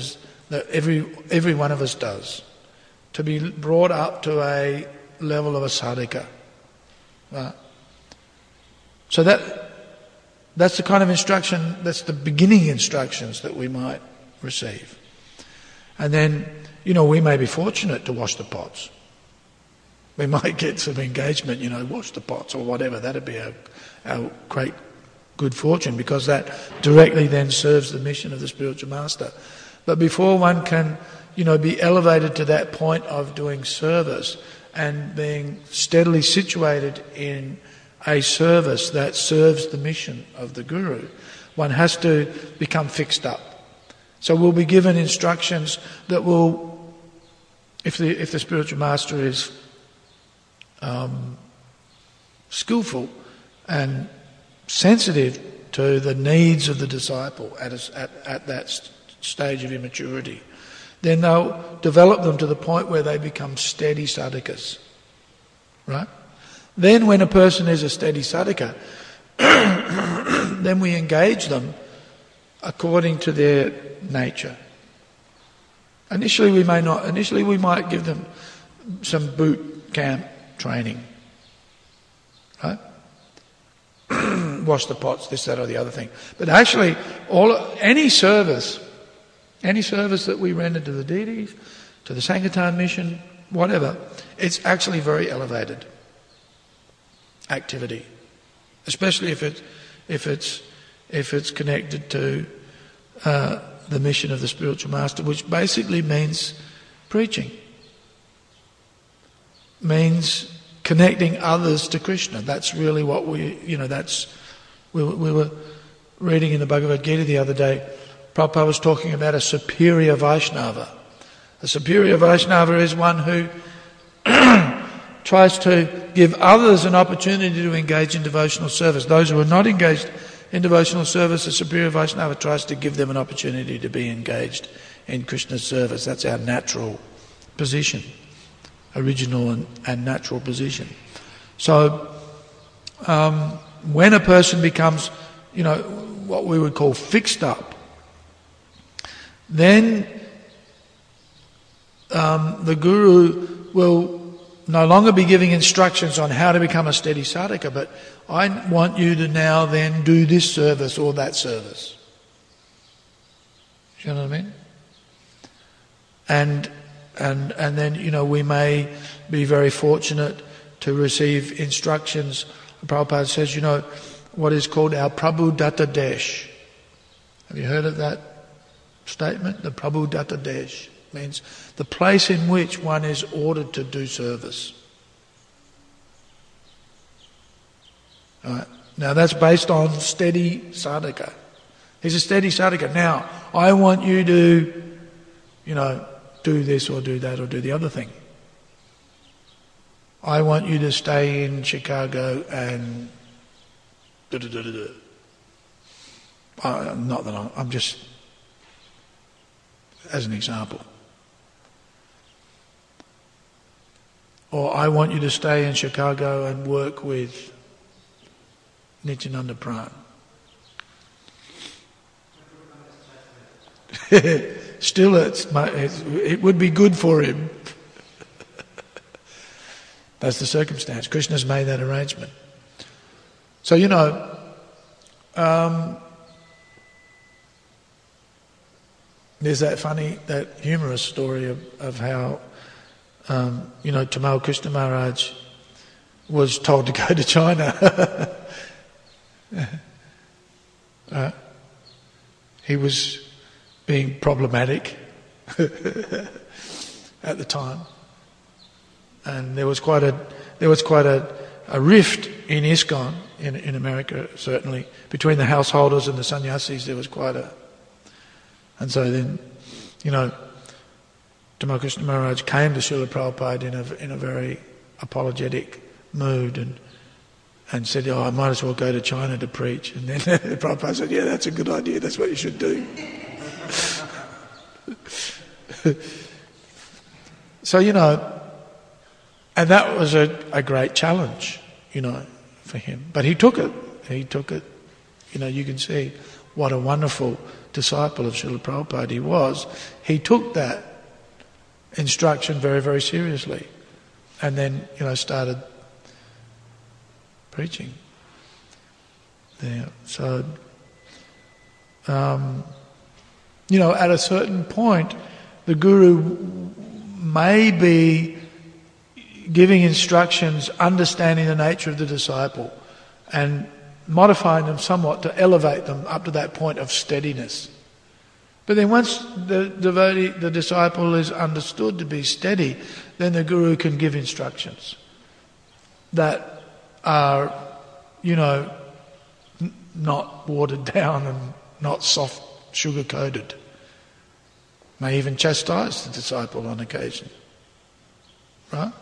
that every every one of us does, to be brought up to a level of a sadhaka. Right? So that that's the kind of instruction, that's the beginning instructions that we might receive. And then, you know, we may be fortunate to wash the pots. We might get some engagement, you know, wash the pots or whatever. That'd be our, our great good fortune, because that directly then serves the mission of the spiritual master. But before one can, you know, be elevated to that point of doing service and being steadily situated in a service that serves the mission of the Guru, one has to become fixed up. So we'll be given instructions that will, if the if the spiritual master is um, skillful and sensitive to the needs of the disciple at, a, at, at that st- stage of immaturity, then they'll develop them to the point where they become steady sadhakas. Right? Then when a person is a steady sadhaka, then we engage them according to their nature. Initially we may not, initially we might give them some boot camp training. Right? Wash the pots, this, that or the other thing. But actually, all any service, any service that we render to the deities, to the Sankirtan mission, whatever, it's actually very elevated activity, especially if it if it's if it's connected to uh, the mission of the spiritual master, which basically means preaching, means connecting others to Krishna. That's really what we, you know, that's we, we were reading in the Bhagavad Gita the other day. Prabhupada was talking about a superior Vaishnava. A superior Vaishnava is one who tries to give others an opportunity to engage in devotional service. Those who are not engaged in devotional service, a superior Vaishnava tries to give them an opportunity to be engaged in Krishna's service. That's our natural position, original and, and natural position. So um, when a person becomes, you know, what we would call fixed up, then um, the Guru will no longer be giving instructions on how to become a steady sadhaka, but I want you to now then do this service or that service. Do you know what I mean? And and and then, you know, we may be very fortunate to receive instructions. Prabhupada says, you know, what is called our Prabhu Datta Desh. Have you heard of that statement? The Prabhu Datta Desh means the place in which one is ordered to do service. All right. Now that's based on steady sadhaka. He's a steady sadhaka. Now, I want you to, you know, do this or do that or do the other thing. I want you to stay in Chicago and da da da da da. Uh, not that I'm, I'm just, as an example. Or I want you to stay in Chicago and work with Nityananda Pran. Still, it's, it's, it would be good for him. That's the circumstance. Krishna's made that arrangement. So, you know, um, there's that funny, that humorous story of, of how, um, you know, Tamal Krishna Maharaj was told to go to China. uh, he was being problematic at the time, and there was quite a there was quite a, a rift in ISKCON in in America, certainly between the householders and the sannyasis. There was quite a, and so then, you know, Tamal Krishna Maharaj came to Srila Prabhupada in a in a very apologetic mood and and said, "Oh, I might as well go to China to preach." And then Prabhupada said, "Yeah, that's a good idea. That's what you should do." So, you know, and that was a, a great challenge, you know, for him. But he took it. He took it. You know, you can see what a wonderful disciple of Srila Prabhupada he was, he took that instruction very, very seriously, and then, you know, started preaching there. So, um, you know, at a certain point, the Guru may be giving instructions, understanding the nature of the disciple, and modifying them somewhat to elevate them up to that point of steadiness. But then once the devotee, the disciple is understood to be steady, then the Guru can give instructions that are, you know, n- not watered down and not soft, sugar-coated. May even chastise the disciple on occasion. Right?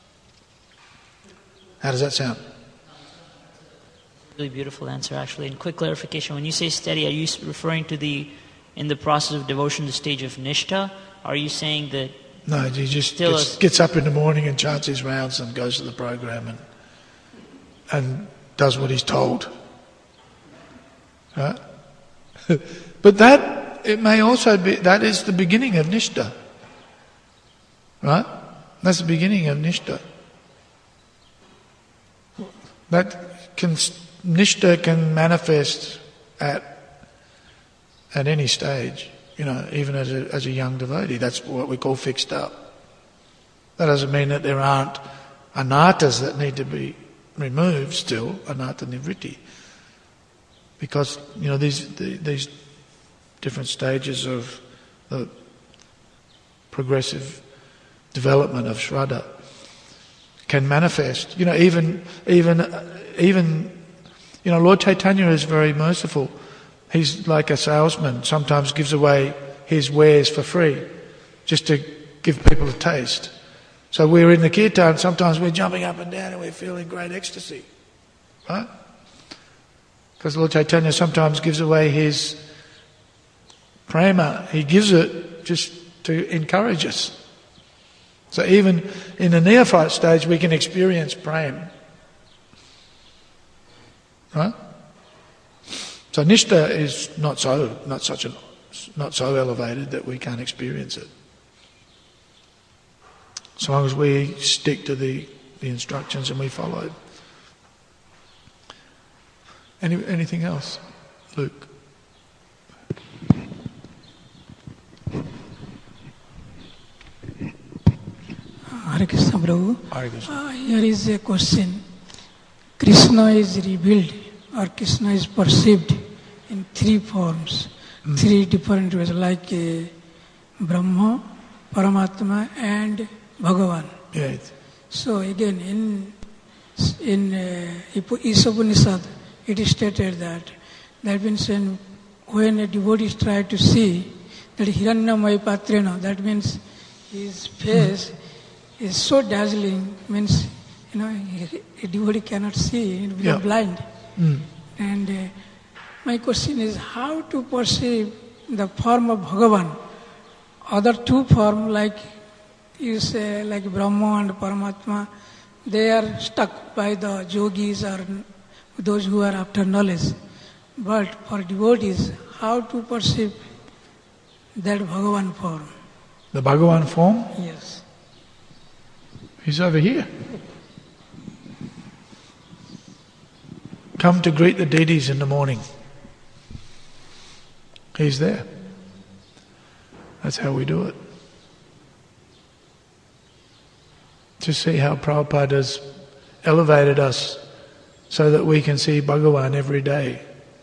How does that sound? Really beautiful answer, actually. And quick clarification, when you say steady, are you referring to the, in the process of devotion, the stage of nishta? Are you saying that... No, he just still gets, a, gets up in the morning and chants his rounds and goes to the program and and does what he's told. Right? But that, it may also be, that is the beginning of nishta. Right? That's the beginning of nishta. That can, nishta can manifest at at any stage, you know, even as a, as a young devotee. That's what we call fixed up. That doesn't mean that there aren't anarthas that need to be removed still, anatta nivritti. Because, you know, these these different stages of the progressive development of Shraddha can manifest. You know, even even even you know, Lord Chaitanya is very merciful. He's like a salesman, sometimes gives away his wares for free, just to give people a taste. So we're in the kirtan, sometimes we're jumping up and down and we're feeling great ecstasy. Right? Because Lord Chaitanya sometimes gives away his prema. He gives it just to encourage us. So even in the neophyte stage we can experience prema. Right? So nishta is not so, not such a, not so elevated that we can't experience it. As long as we stick to the, the instructions and we follow. Any, anything else? Luke? Hare Krishna Prabhu. Hare Krishna. Uh, here is a question. Krishna is revealed or Krishna is perceived in three forms, mm. three different ways, like uh, Brahma, Paramatma and Bhagavan. Yes. So again, in in uh, Ishopanishad, it is stated that that means when, when a devotee tries to see that Hiranyamaya Patrena, that means his face mm. is so dazzling, means you know a devotee cannot see, he becomes yeah. blind. Mm. And uh, my question is how to perceive the form of Bhagavan. Other two forms, like you say, like Brahma and Paramatma, they are stuck by the yogis or those who are after knowledge. But for devotees, how to perceive that Bhagavan form? The Bhagavan form? Yes. He's over here. Come to greet the deities in the morning. He's there. That's how we do it. To see how Prabhupada has elevated us so that we can see Bhagavan every day.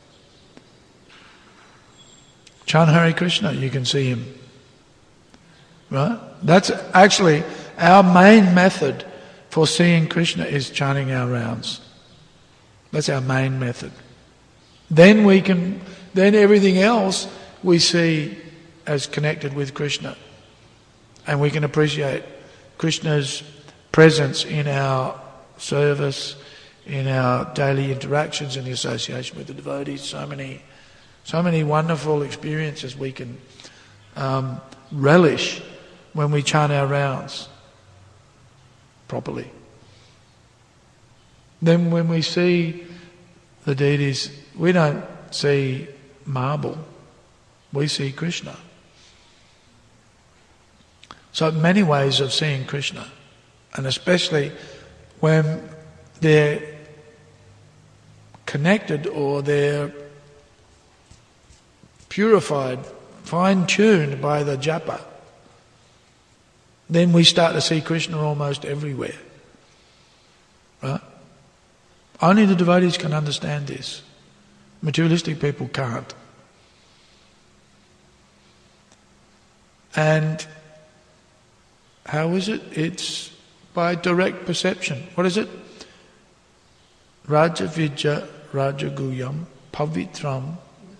Chant Hare Krishna, you can see him. Right? That's actually our main method for seeing Krishna is chanting our rounds. That's our main method. Then we can, then everything else we see as connected with Krishna. And we can appreciate Krishna's presence in our service, in our daily interactions, in the association with the devotees. So many, so many wonderful experiences we can um, relish when we chant our rounds properly. Then when we see the deities, we don't see marble, we see Krishna. So many ways of seeing Krishna, and especially when they're connected or they're purified, fine-tuned by the japa, then we start to see Krishna almost everywhere. Right? Only the devotees can understand this. Materialistic people can't. And how is it? It's by direct perception. What is it? Raja Vidya Rajaguyam Pavitram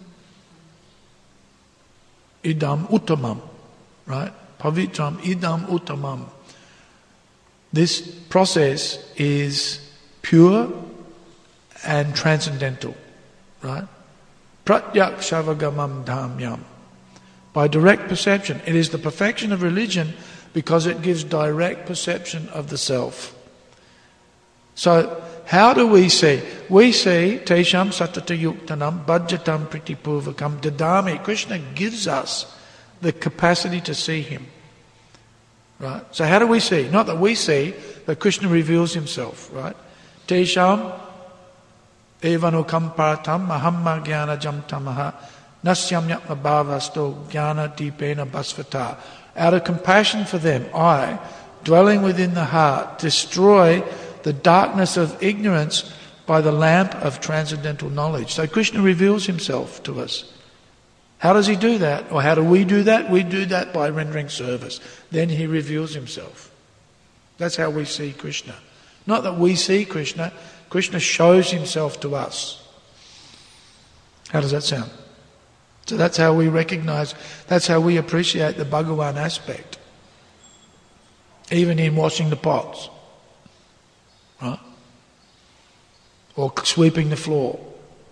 Idam Uttamam. Right? Pavitram Idam Uttamam. This process is pure and transcendental. Right? Pratyaksavagamam dhamyam. By direct perception. It is the perfection of religion because it gives direct perception of the self. So, how do we see? We see Tesham Satata Yuktanam Bhajjatam Pritipurvakam Dadami. Krishna gives us the capacity to see Him. Right? So how do we see? Not that we see, that Krishna reveals Himself. Right? Tesham Evanukam Paratam Mahamma Jnana Jam Tamaha Nasyam Yatma Bhavasto Jnana Deepena Basvata. Out of compassion for them, I, dwelling within the heart, destroy the darkness of ignorance by the lamp of transcendental knowledge. So Krishna reveals Himself to us. How does He do that? Or how do we do that? We do that by rendering service. Then He reveals Himself. That's how we see Krishna. Not that we see Krishna, Krishna shows Himself to us. How does that sound? So that's how we recognize, that's how we appreciate the Bhagavan aspect. Even in washing the pots. Right? Or sweeping the floor.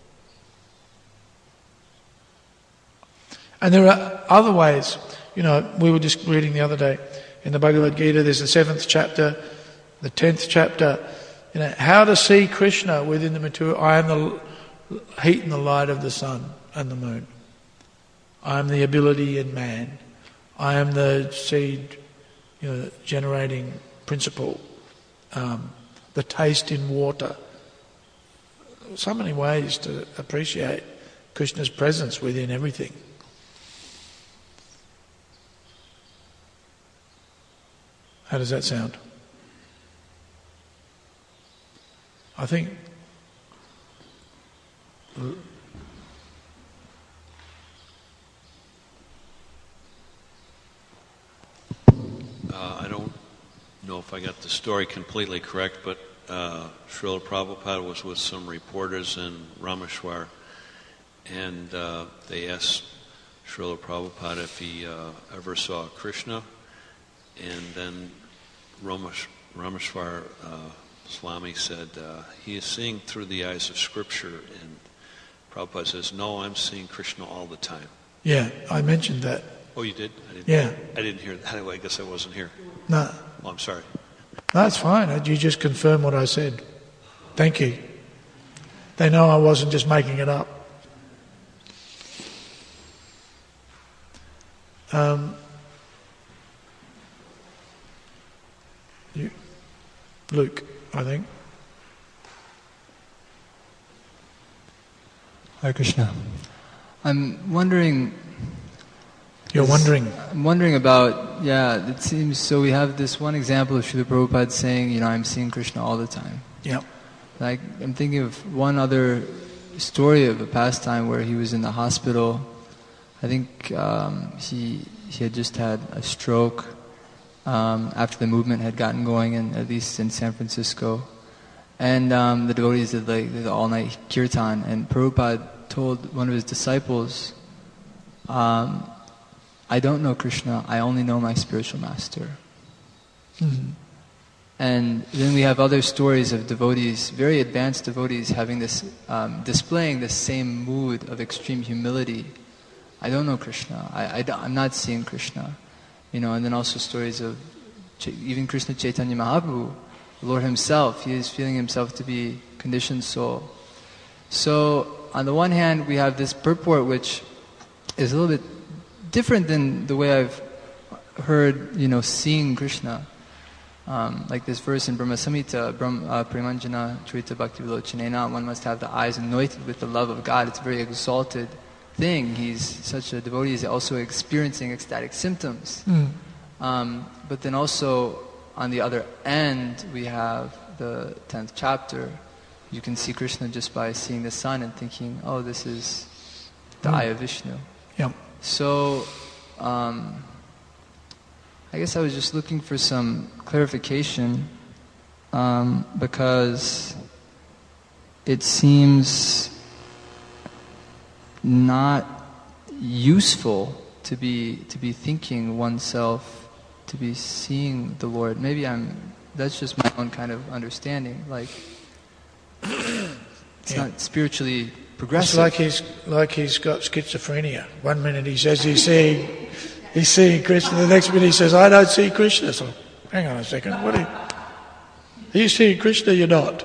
And there are other ways. You know, we were just reading the other day in the Bhagavad Gita, there's the seventh chapter, the tenth chapter, you know, how to see Krishna within the material. I am the heat and the light of the sun and the moon. I am the ability in man. I am the seed, you know, generating principle. Um, the taste in water. So many ways to appreciate Krishna's presence within everything. How does that sound? I think Uh, I don't know if I got the story completely correct, but uh, Srila Prabhupada was with some reporters in Rameshwar, and uh, they asked Srila Prabhupada if he uh, ever saw Krishna, and then Ramesh, Rameshwar uh, Swami said, uh, he is seeing through the eyes of Scripture, and Prabhupada says, no, I'm seeing Krishna all the time. Yeah, I mentioned that. Oh, you did? I didn't, Yeah. I didn't hear that. Anyway, I guess I wasn't here. No. Oh, I'm sorry. That's fine. You just confirmed what I said. Thank you. They know I wasn't just making it up. Um, you, Luke, I think. Hare Krishna. I'm wondering... You're wondering? I'm wondering about, yeah, it seems, so we have this one example of Srila Prabhupada saying, you know, I'm seeing Krishna all the time. Yeah. Like, I'm thinking of one other story of a pastime where he was in the hospital. I think um, he he had just had a stroke um, after the movement had gotten going, in, at least in San Francisco. And um, the devotees did like the all-night kirtan, and Prabhupada told one of his disciples, um, I don't know Krishna, I only know my spiritual master. Mm-hmm. And then we have other stories of devotees, very advanced devotees, having this, um, displaying the same mood of extreme humility. I don't know Krishna, I, I, I'm not seeing Krishna. You know, and then also stories of Ch- even Krishna Chaitanya Mahaprabhu, the Lord Himself, He is feeling Himself to be conditioned soul. So, on the one hand, we have this purport which is a little bit different than the way I've heard, you know, seeing Krishna. Um, like this verse in Brahma Samhita, Brahm, uh, Premanjana Charita Bhakti Vilochanena, one must have the eyes anointed with the love of God. It's a very exalted thing. He's such a devotee, he's also experiencing ecstatic symptoms. Mm. Um, but then also, on the other end, we have the tenth chapter. You can see Krishna just by seeing the sun and thinking, oh, this is the Mm. eye of Vishnu. Yeah. So, um, I guess I was just looking for some clarification, um, because it seems not useful to be to be thinking oneself, to be seeing the Lord. Maybe I'm. That's just my own kind of understanding. Like, it's Yeah. not spiritually It's progressive. like he's like he's got schizophrenia. One minute he says he's seeing he's seeing Krishna, the next minute he says, I don't see Krishna. So hang on a second, what are you, are you seeing Krishna? You're not.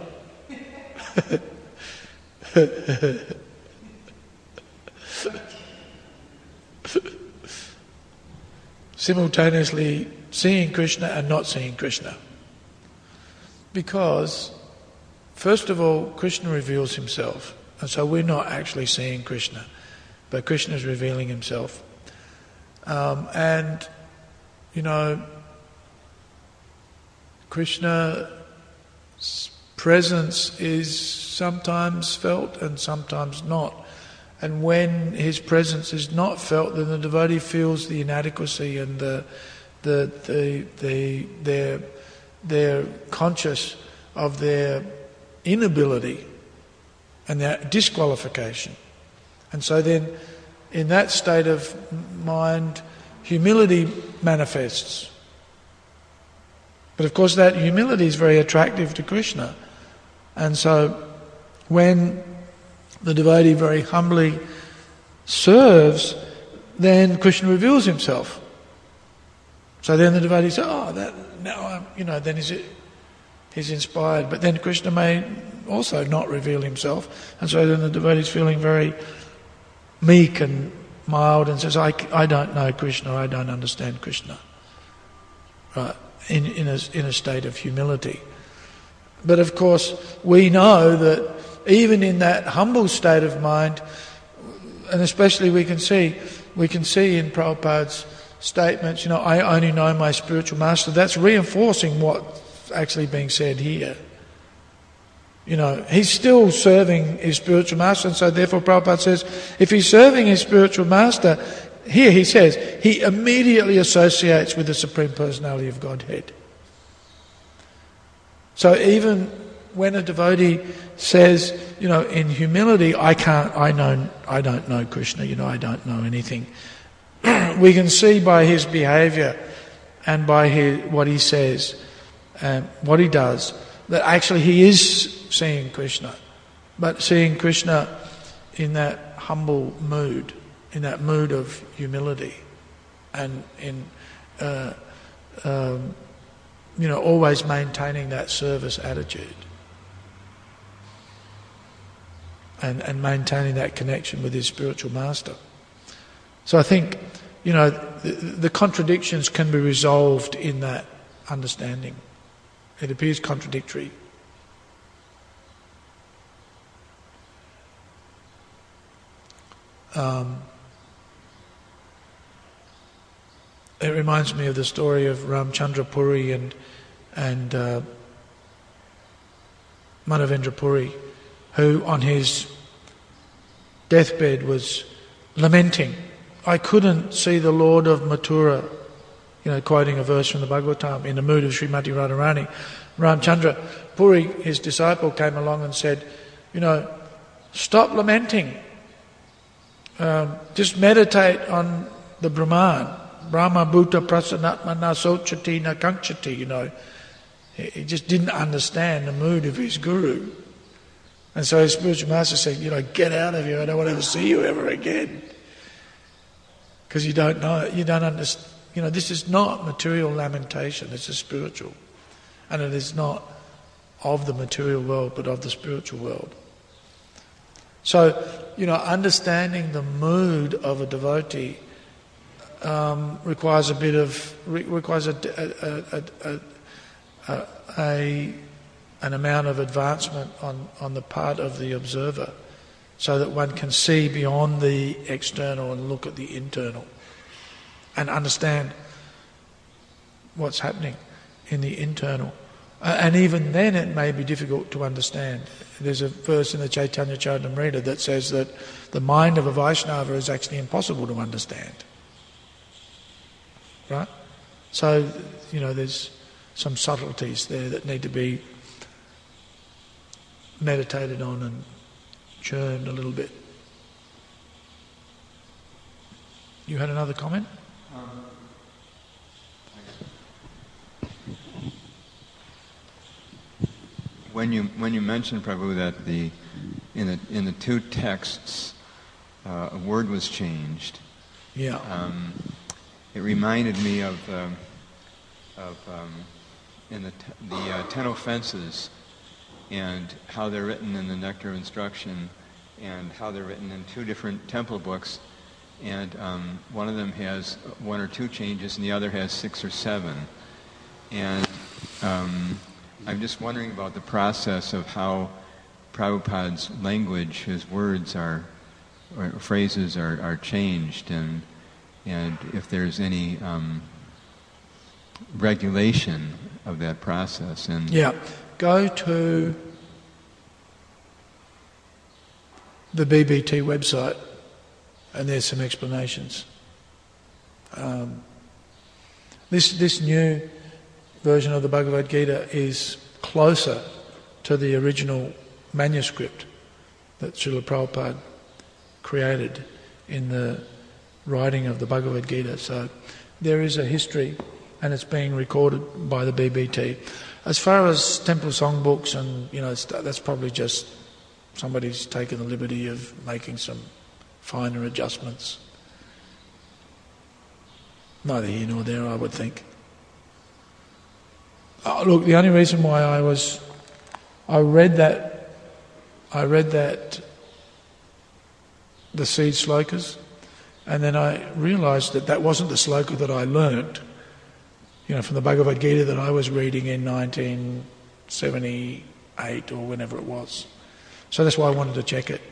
Simultaneously seeing Krishna and not seeing Krishna. Because, first of all, Krishna reveals himself. And so we're not actually seeing Krishna, but Krishna is revealing himself. Um, and, you know, Krishna's presence is sometimes felt and sometimes not. And when his presence is not felt, then the devotee feels the inadequacy and the the the, the they're they're conscious of their inability and their disqualification. And so then, in that state of mind, humility manifests. But of course that humility is very attractive to Krishna. And so when the devotee very humbly serves, then Krishna reveals himself. So then the devotee says, oh, that, now I'm, you know, then he's, he's inspired. But then Krishna may also not reveal himself. And so then the devotee is feeling very meek and mild and says, I, I don't know Krishna, I don't understand Krishna. Right, in, in, a, in a state of humility. But of course, we know that even in that humble state of mind, and especially we can see, we can see in Prabhupada's statements, you know, I only know my spiritual master, that's reinforcing what's actually being said here. You know, he's still serving his spiritual master, and so therefore Prabhupada says, if he's serving his spiritual master, here he says, he immediately associates with the Supreme Personality of Godhead. So even when a devotee says, you know, in humility, I can't, I know, I don't know Krishna, you know, I don't know anything, we can see by his behaviour and by his, what he says, and what he does, that actually he is seeing Krishna, but seeing Krishna in that humble mood, in that mood of humility, and in, uh, um, you know, always maintaining that service attitude. And, and maintaining that connection with his spiritual master. So I think, you know, the, the contradictions can be resolved in that understanding. It appears contradictory. Um, it reminds me of the story of Ramchandra Puri and, and uh, Manavendra Puri, who on his deathbed was lamenting, I couldn't see the Lord of Mathura, you know, quoting a verse from the Bhagavatam, in the mood of Srimati Radharani. Ramchandra Puri, his disciple, came along and said, you know, stop lamenting. Um, just meditate on the Brahman. Brahma Bhuta Prasanatma na Sochati na Kankchati, you know. He, he just didn't understand the mood of his guru. And so his spiritual master said, you know, get out of here, I don't want to ever see you ever again. Because you don't know, you don't understand, you know, this is not material lamentation, this is spiritual. And it is not of the material world, but of the spiritual world. So, you know, understanding the mood of a devotee um, requires a bit of re- requires a, a, a, a, a, a an amount of advancement on, on the part of the observer, so that one can see beyond the external and look at the internal, and understand what's happening in the internal. Uh, and even then, it may be difficult to understand. There's a verse in the Chaitanya Charitamrita that says that the mind of a Vaishnava is actually impossible to understand. Right? So, you know, there's some subtleties there that need to be meditated on and churned a little bit. You had another comment? Um, when you when you mentioned, Prabhu, that the in the in the two texts uh, a word was changed. Yeah. Um, it reminded me of um, of um, in the t- the uh, ten offenses, and how they're written in the Nectar of Instruction, and how they're written in two different temple books, and um, one of them has one or two changes, and the other has six or seven. And um, I'm just wondering about the process of how Prabhupada's language, his words are, or phrases are, are changed, and and if there's any um, regulation of that process. And yeah. Go to the B B T website, and there's some explanations. Um, this this new version of the Bhagavad Gita is closer to the original manuscript that Srila Prabhupada created in the writing of the Bhagavad Gita. So there is a history, and it's being recorded by the B B T. As far as temple songbooks, and you know, that's probably just somebody's taken the liberty of making some finer adjustments. Neither here nor there, I would think. Oh, look, the only reason why I was, I read that, I read that, the seed slokas, and then I realised that that wasn't the sloka that I learnt, you know, from the Bhagavad Gita that I was reading in nineteen seventy-eight or whenever it was. So that's why I wanted to check it.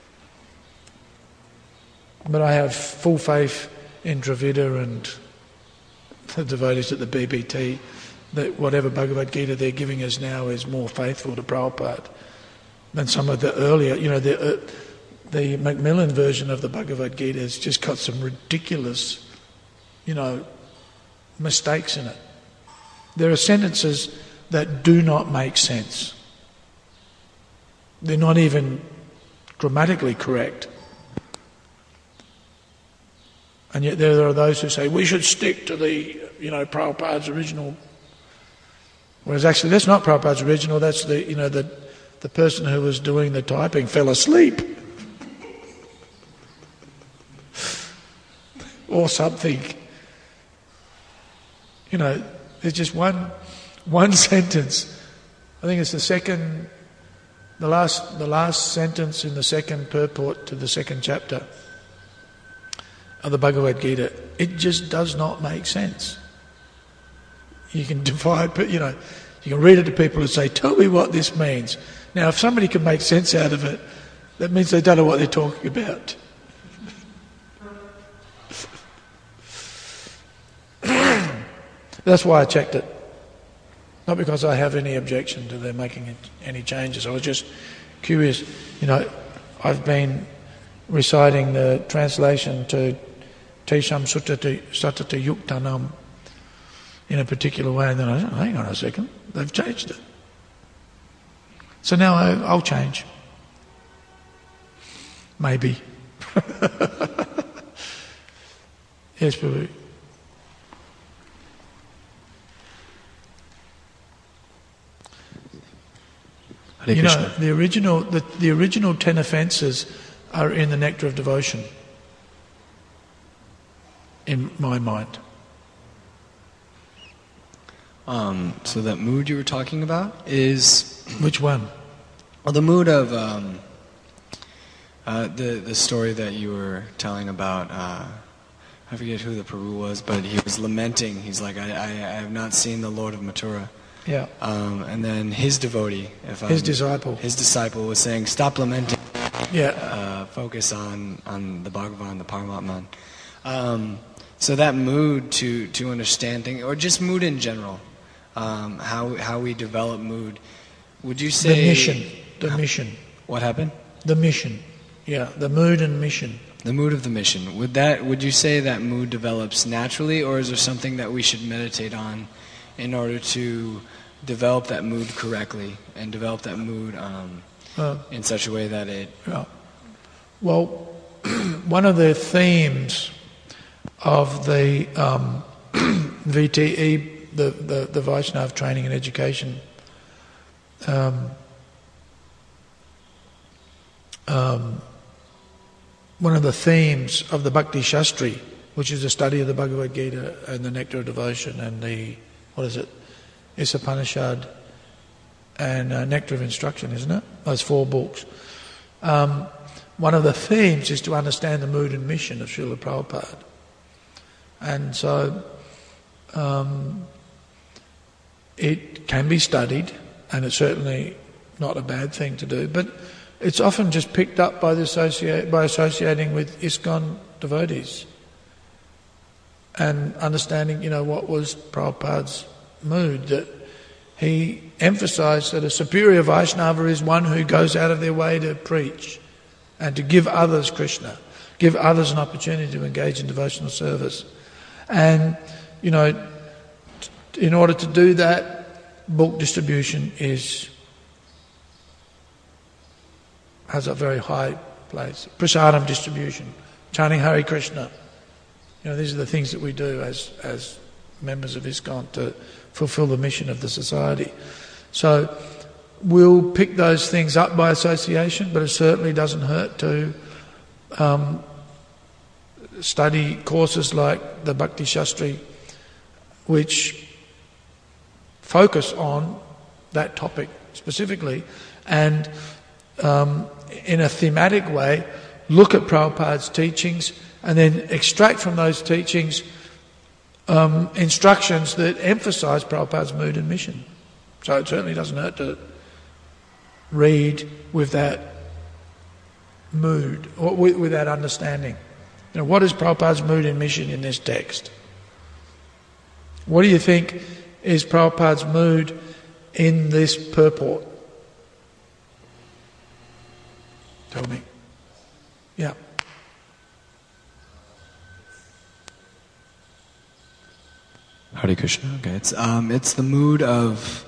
But I have full faith in Dravida and the devotees at the B B T that whatever Bhagavad Gita they're giving us now is more faithful to Prabhupada than some of the earlier, you know, the, uh, the Macmillan version of the Bhagavad Gita has just got some ridiculous, you know, mistakes in it. There are sentences that do not make sense. They're not even grammatically correct. And yet there are those who say, we should stick to the, you know, Prabhupada's original. Whereas actually that's not Prabhupada's original, that's the, you know, the, the person who was doing the typing fell asleep. Or something. You know, there's just one one sentence. I think it's the second, the last, the last sentence in the second purport to the second chapter of the Bhagavad Gita. It just does not make sense. You can divide, but you know, you can read it to people and say, "Tell me what this means." Now, if somebody can make sense out of it, that means they don't know what they're talking about. That's why I checked it. Not because I have any objection to them making any changes. I was just curious. You know, I've been reciting the translation to Tesham Suttati Sattati Yuktanam in a particular way, and then I said, hang on a second, they've changed it. So now I, I'll change. Maybe. Yes, Prabhu. You know, the original, the, the original ten offences are in the Nectar of Devotion, in my mind. Um, so that mood you were talking about is... Which one? Well, the mood of um, Uh, the the story that you were telling about, uh, I forget who the Prabhu was, but he was lamenting. He's like, I, I, I have not seen the Lord of Mathura. Yeah. Um, and then his devotee, if His I'm, disciple. his disciple was saying, stop lamenting. Yeah. Uh, focus on, on the Bhagavan, the Paramatman. Um, so that mood to, to understand things, or just mood in general, um, how how we develop mood. Would you say The mission. The mission. What happened? The mission. Yeah. The mood and mission. The mood of the mission. Would that? Would you say that mood develops naturally, or is there something that we should meditate on in order to develop that mood correctly and develop that mood um, Uh, in such a way that it? yeah. Well, one of the themes of the um, V T E, the, the, the Vaishnava Training and Education, um, um, one of the themes of the Bhakti Shastri, which is the study of the Bhagavad Gita and the Nectar of Devotion and the, what is it, Isopanishad and uh, Nectar of Instruction, isn't it? Those four books. Um, one of the themes is to understand the mood and mission of Srila Prabhupada. And so um, it can be studied, and it's certainly not a bad thing to do, but it's often just picked up by the associate, by associating with ISKCON devotees and understanding, you know, what was Prabhupada's mood, that he emphasised that a superior Vaishnava is one who goes out of their way to preach and to give others Krishna, give others an opportunity to engage in devotional service. And, you know, in order to do that, book distribution is has a very high place. Prasadam distribution, chanting Hare Krishna. You know, these are the things that we do as as members of ISKCON to fulfill the mission of the society. So we'll pick those things up by association, but it certainly doesn't hurt to um, study courses like the Bhakti Shastri, which focus on that topic specifically, and um, in a thematic way look at Prabhupada's teachings and then extract from those teachings um, instructions that emphasise Prabhupada's mood and mission. So it certainly doesn't hurt to read with that mood, or with, with that understanding. You know, what is Prabhupada's mood and mission in this text? What do you think is Prabhupada's mood in this purport? Tell me. Yeah. Hare Krishna. Okay, it's um, it's the mood of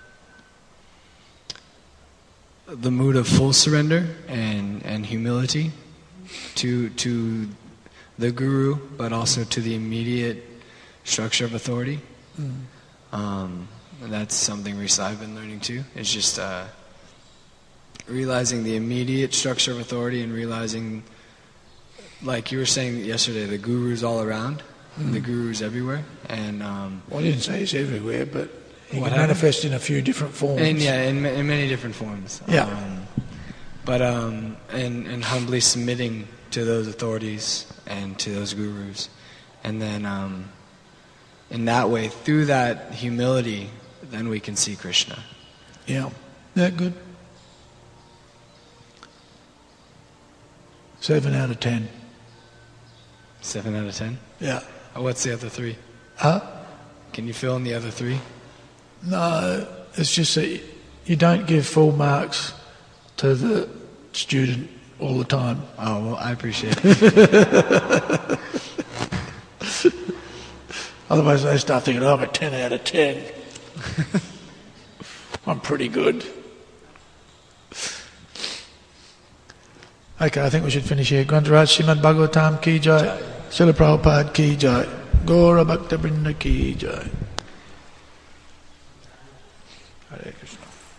the mood of full surrender and, and humility to to the guru, but also to the immediate structure of authority. Mm. Um, and that's something recently I've been learning too. It's just uh, realizing the immediate structure of authority and realizing, like you were saying yesterday, the guru's all around. Mm. The guru's everywhere, and um, well, I didn't say he's everywhere, but he can happened? manifest in a few different forms. And yeah, in, in many different forms. Yeah. Um, but um, and and humbly submitting to those authorities and to those gurus, and then um, in that way, through that humility, then we can see Krishna. Yeah, that good. Seven out of ten. Seven out of ten. Yeah. Oh, what's the other three? Huh? Can you fill in the other three? No, it's just that you don't give full marks to the student all the time. Oh, well, I appreciate it. Otherwise they start thinking, oh, I'm a ten out of ten. I'm pretty good. Okay, I think we should finish here. Grantaraj Srimad Bhagavatam ki jai. Srila Prabhupada ki jai. Gaura Bhakta Vrinda ki jai. Hare Krishna.